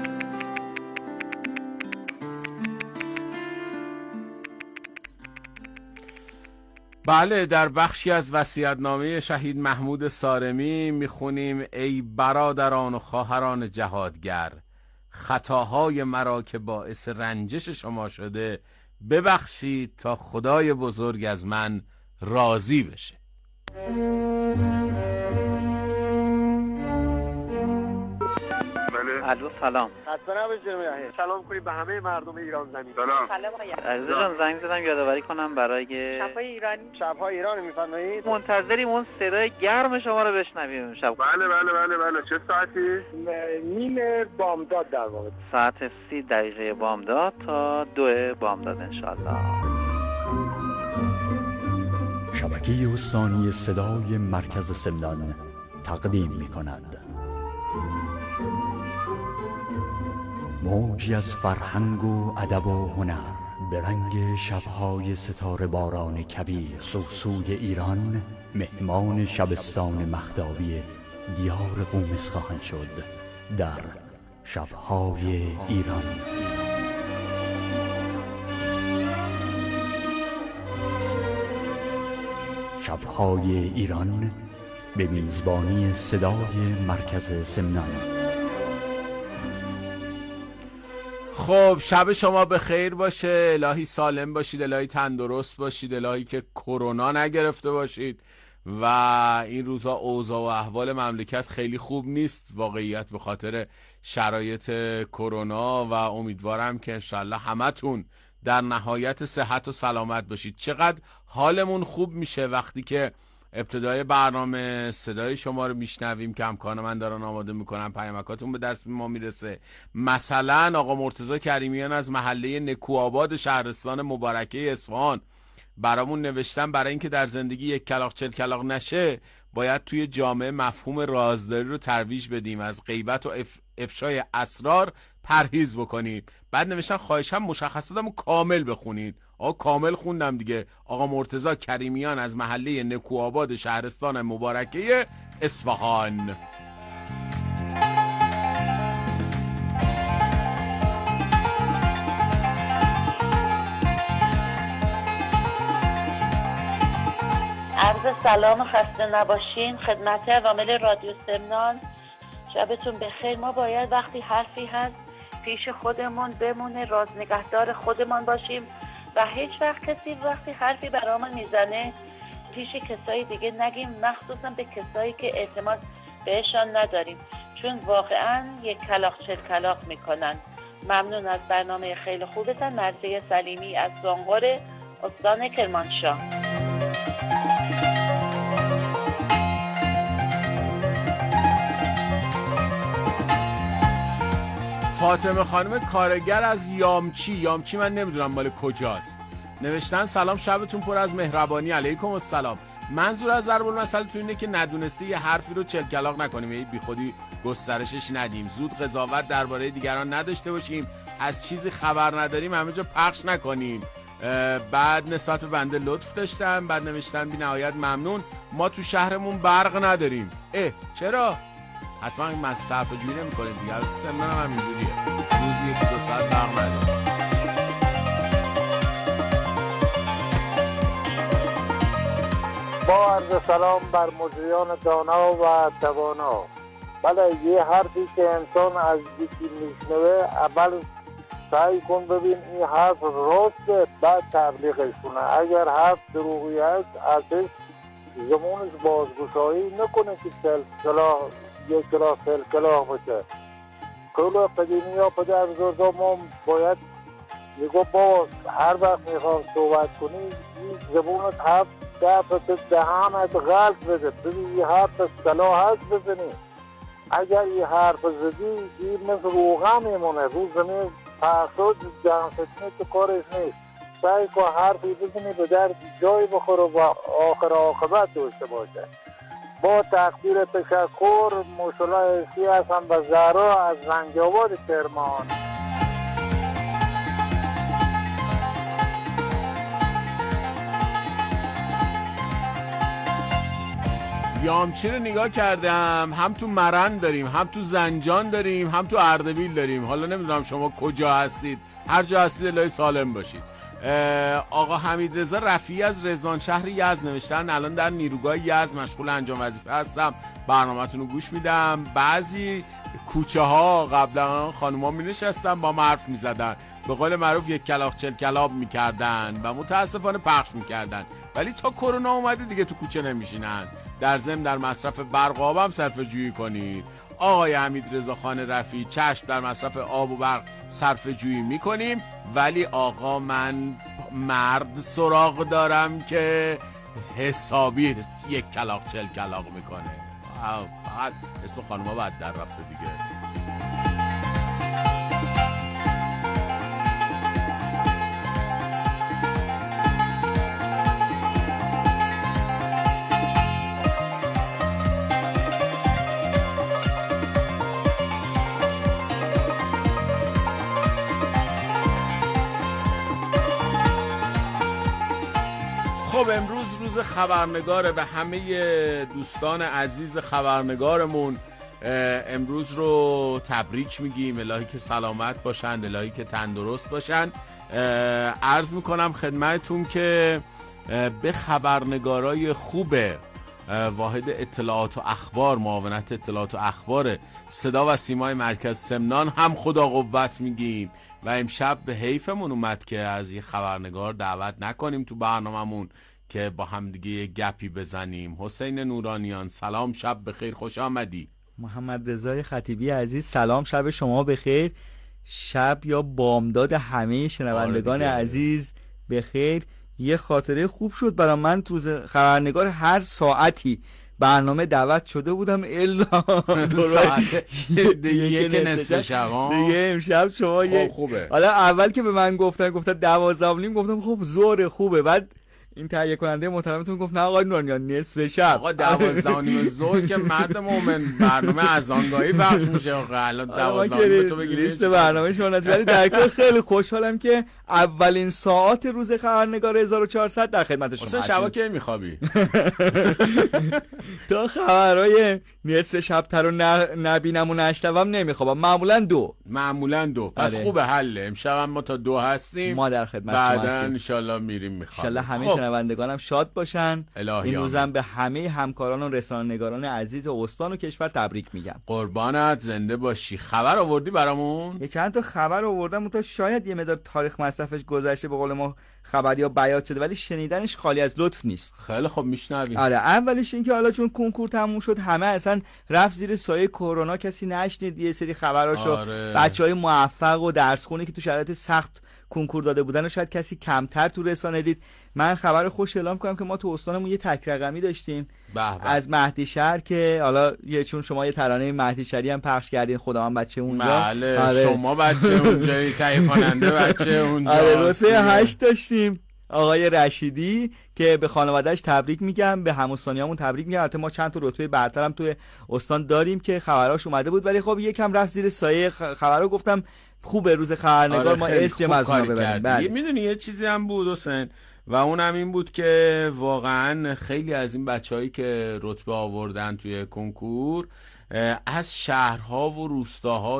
بله، در بخشی از وصیت‌نامه شهید محمود صارمی میخونیم: ای برادران و خواهران جهادگر، خطاهای مرا که باعث رنجش شما شده ببخشید تا خدای بزرگ از من راضی بشه. الو سلام. خسته نباشید جناب یحیی. سلام کنید به همه مردم ایران زمین. سلام. سلام عزیز جان، زنگ زدم یادآوری کنم برای شب‌های ایرانی. شب‌های ایرانی می‌فرمایید؟ منتظریم اون صدای گرم شما رو بشنویم امشب. بله بله بله بله. چه ساعتی؟ نیم بامداد در واقع. ساعت سی دقیقه بامداد تا دو بامداد انشالله. شبکه استانی صدای مرکز سمنان تقدیم می‌کند. موجی از فرهنگ و ادب و هنر به رنگ شب‌های ستاره باران کبیر سوسوی ایران مهمان شبستان مهداوی دیار قومس خواهند شد در شب‌های ایران. شب‌های ایران به میزبانی صدای مرکز سمنان. خب شب شما به خیر باشه، الهی سالم باشید، الهی تندرست باشید، الهی که کرونا نگرفته باشید. و این روزا اوضاع و احوال مملکت خیلی خوب نیست واقعیت به خاطر شرایط کرونا و امیدوارم که انشالله همتون در نهایت صحت و سلامت باشید. چقدر حالمون خوب میشه وقتی که ابتدای برنامه صدای شما رو میشنویم که همکاران من دارن آماده میکنن، پیامکاتون به دست ما میرسه. مثلا آقا مرتضی کریمیان از محله نکوآباد شهرستان مبارکه اصفهان برامون نوشتن برای اینکه در زندگی یک کلاغ چل کلاغ نشه باید توی جامعه مفهوم رازداری رو ترویج بدیم، از غیبت و اف... افشای اسرار پرهیز بکنیم. بعد نوشتن خواهشم مشخصاتمو کامل بخونید. آقا کامل خوندم دیگه. آقا مرتضی کریمیان از محله نکوآباد شهرستان مبارکه اصفهان. عرض سلام و خسته نباشین خدمت عوامل رادیو سمنان. شبتون بخیر. ما باید وقتی حرفی هست پیش خودمون بمونه، راز نگهدار خودمان باشیم و هیچ وقت کسی وقتی حرفی برامون میزنه پیش کسای دیگه نگیم، مخصوصا به کسایی که اعتماد بهشان نداریم، چون واقعا یک کلاغ چل کلاغ میکنن. ممنون از برنامه خیلی خوبتون. مرضیه سلیمی از زنگور استان کرمانشاه. فاطمه خانم کارگر از یامچی، یامچی من نمیدونم مال کجاست، نوشتن سلام شبتون پر از مهربانی. علیکم السلام. منظور از ضرب المثل تو اینه که ندونسته یه حرفی رو چل کلاغ نکنیم، یعنی بی خودی گسترشش ندیم، زود قضاوت درباره دیگران نداشته باشیم، از چیزی خبر نداریم همه جا پخش نکنیم. بعد نسبت به بنده لطف داشتن، بعد نوشتن بی نهایت ممنون، ما تو شهرمون برق نداریم. اه چرا؟ حتما من صرفه جویی نمی کنیم دیگه، سمنان هم همینجوریه، روزی یکی دو ساعت برق نداریم. با عرض سلام بر مجریان دانا و توانا. بله، یه حرفی که انسان از یکی میشنوه اول سعی کن ببین این حرف راسته، بعد تبلیغش کنه. اگر حرف دروغی هست ازش زمانش بازگشایی نکنه که سلسله یک کلاس سلسله باشه. کل قدیمی ها پدر بزرگا ما باید میگو با هر وقت میخوام صحبت کنی این زبونت حرف دفت دهانت غلط بده، ببین یه حرف سلاح هست بزنی. اگر یه حرف زدی این مثل روغن میمونه رو زمین پخشد جهان فتنه تو کارش نیست. سعی کن حرفی بزنی به در جای بخوره و آخر عاقبت داشته باشه. با تقدیر تشکر، مشلا حسی هستم و زهرا از زنگ‌آباد کرمان. یامچی رو نگاه کردم، هم تو مرند داریم، هم تو زنجان داریم، هم تو اردبیل داریم. حالا نمیدونم شما کجا هستید، هر جا هستید الهی سالم باشید. آقا حمیدرضا رفیعی از رضوان شهر یزد نوشتن الان در نیروگاه یزد مشغول انجام وظیفه هستم، برنامه‌تون رو گوش میدم. بعضی کوچه ها قبلا خانوما می نشستن با حرف می زدن، به قول معروف یک کلاغ چل کلاب می کردن و متاسفانه پخش می کردن، ولی تا کرونا اومده دیگه تو کوچه نمیشینن. در ضمن در مصرف برق آب هم صرفه جویی کنید. آقای حمیدرضا خان رفیعی چشم در مصرف آب و برق صرفه جویی میکنیم، ولی آقا من مرد سراغ دارم که حسابی یک کلاغ چل کلاغ میکنه. فقط اسم خانوما باید در رفته دیگه. خب امروز روز خبرنگاره و همه دوستان عزیز خبرنگارمون امروز رو تبریک میگیم. الهی که سلامت باشن، الهی که تندرست باشن. عرض میکنم خدمتتون که به خبرنگارای خوب واحد اطلاعات و اخبار، معاونت اطلاعات و اخبار صدا و سیمای مرکز سمنان هم خدا قوت میگیم و امشب به حیفمون اومد که از یه خبرنگار دعوت نکنیم تو برنامه‌مون که با هم دیگه یه گپی بزنیم. حسین نورانیان سلام، شب بخیر، خوش آمدی. محمد رضای خطیبی عزیز سلام، شب شما بخیر، شب یا بامداد همه شنوندگان عزیز بخیر. یه خاطره خوب شد برای من، تو خبرنگار هر ساعتی برنامه دعوت شده بودم الا ساعت یک نصف شب دیگه امشب شما یه خوبه. حالا اول که به من گفتن گفتن دوازده و نیم، گفتم خب ظهر خوبه، بعد این تهیه کننده محترمتون گفت نه آقای نورانیان نصف شب. آقا دوازده و نیم ظهر که مرد مومن برنامه اذانگاهی بخش میشه. آقا الان دوازده و نیم تو بگی لیست برنامه شما نت. ولی در کل خیلی خوشحالم که اولین ساعات روز خبرنگار هزار و چهارصد در خدمت شما هستم. شبا کی میخوابی؟ تا خبرهای نصف شب تر نبینم و نشنوم نمیخوابم، معمولا دو معمولا دو پس آره. خوبه حله. امشب ما تا دو هستیم، ما در خدمت شما هستیم. بعدن ان شاءالله میریم میخوابیم. ان شاءالله همه شنوندگانم شاد باشن. این روزم به همه همکاران و رسانه‌نگاران عزیز و استان و کشور تبریک میگم. قربانت، زنده باشی. خبر آوردی برامون؟ یه چند تا خبر آوردم، تا شاید یه مقدار تاریخ مصرفش گذشته، به قول ما خبریا بیات شده، ولی شنیدنش خالی از لطف نیست. خیلی خب میشنویم. آره، اولش این که حالا چون کنکور تموم شد همه اصلا رفت زیر سایه کرونا، کسی نشنید یه سری خبراشو. آره. بچهای موفق و درس خونی که تو شرایط سخت کنکور داده بودن و شاید کسی کمتر تو رسانه دید. من خبر خوش اعلام کنم که ما تو استانمون یه تک رقمی داشتیم بح بح. از مهدی شهر، که حالا یه چون شما یه ترانه مهدی شهری هم پخش کردین، خدا من بچه اونجا. بله آره. شما بچه اونجایی، تهیه کننده بچه اونجا. آره، رتبه هشت داشتیم آقای رشیدی که به خانواده‌اش تبریک میگم، به هم‌استانیامون تبریک میگم. البته ما چند تا رتبه برتر هم توی استان داریم که خبراش اومده بود، ولی خب یکم رفت زیر سایه خبرو. گفتم خوبه روز خبرنگار آره، ما اسم از اونها ببریم. بله. میدونی یه چیزی هم بود حسین، و اون هم این بود که واقعا خیلی از این بچه‌هایی که رتبه آوردن توی کنکور از شهرها و روستاها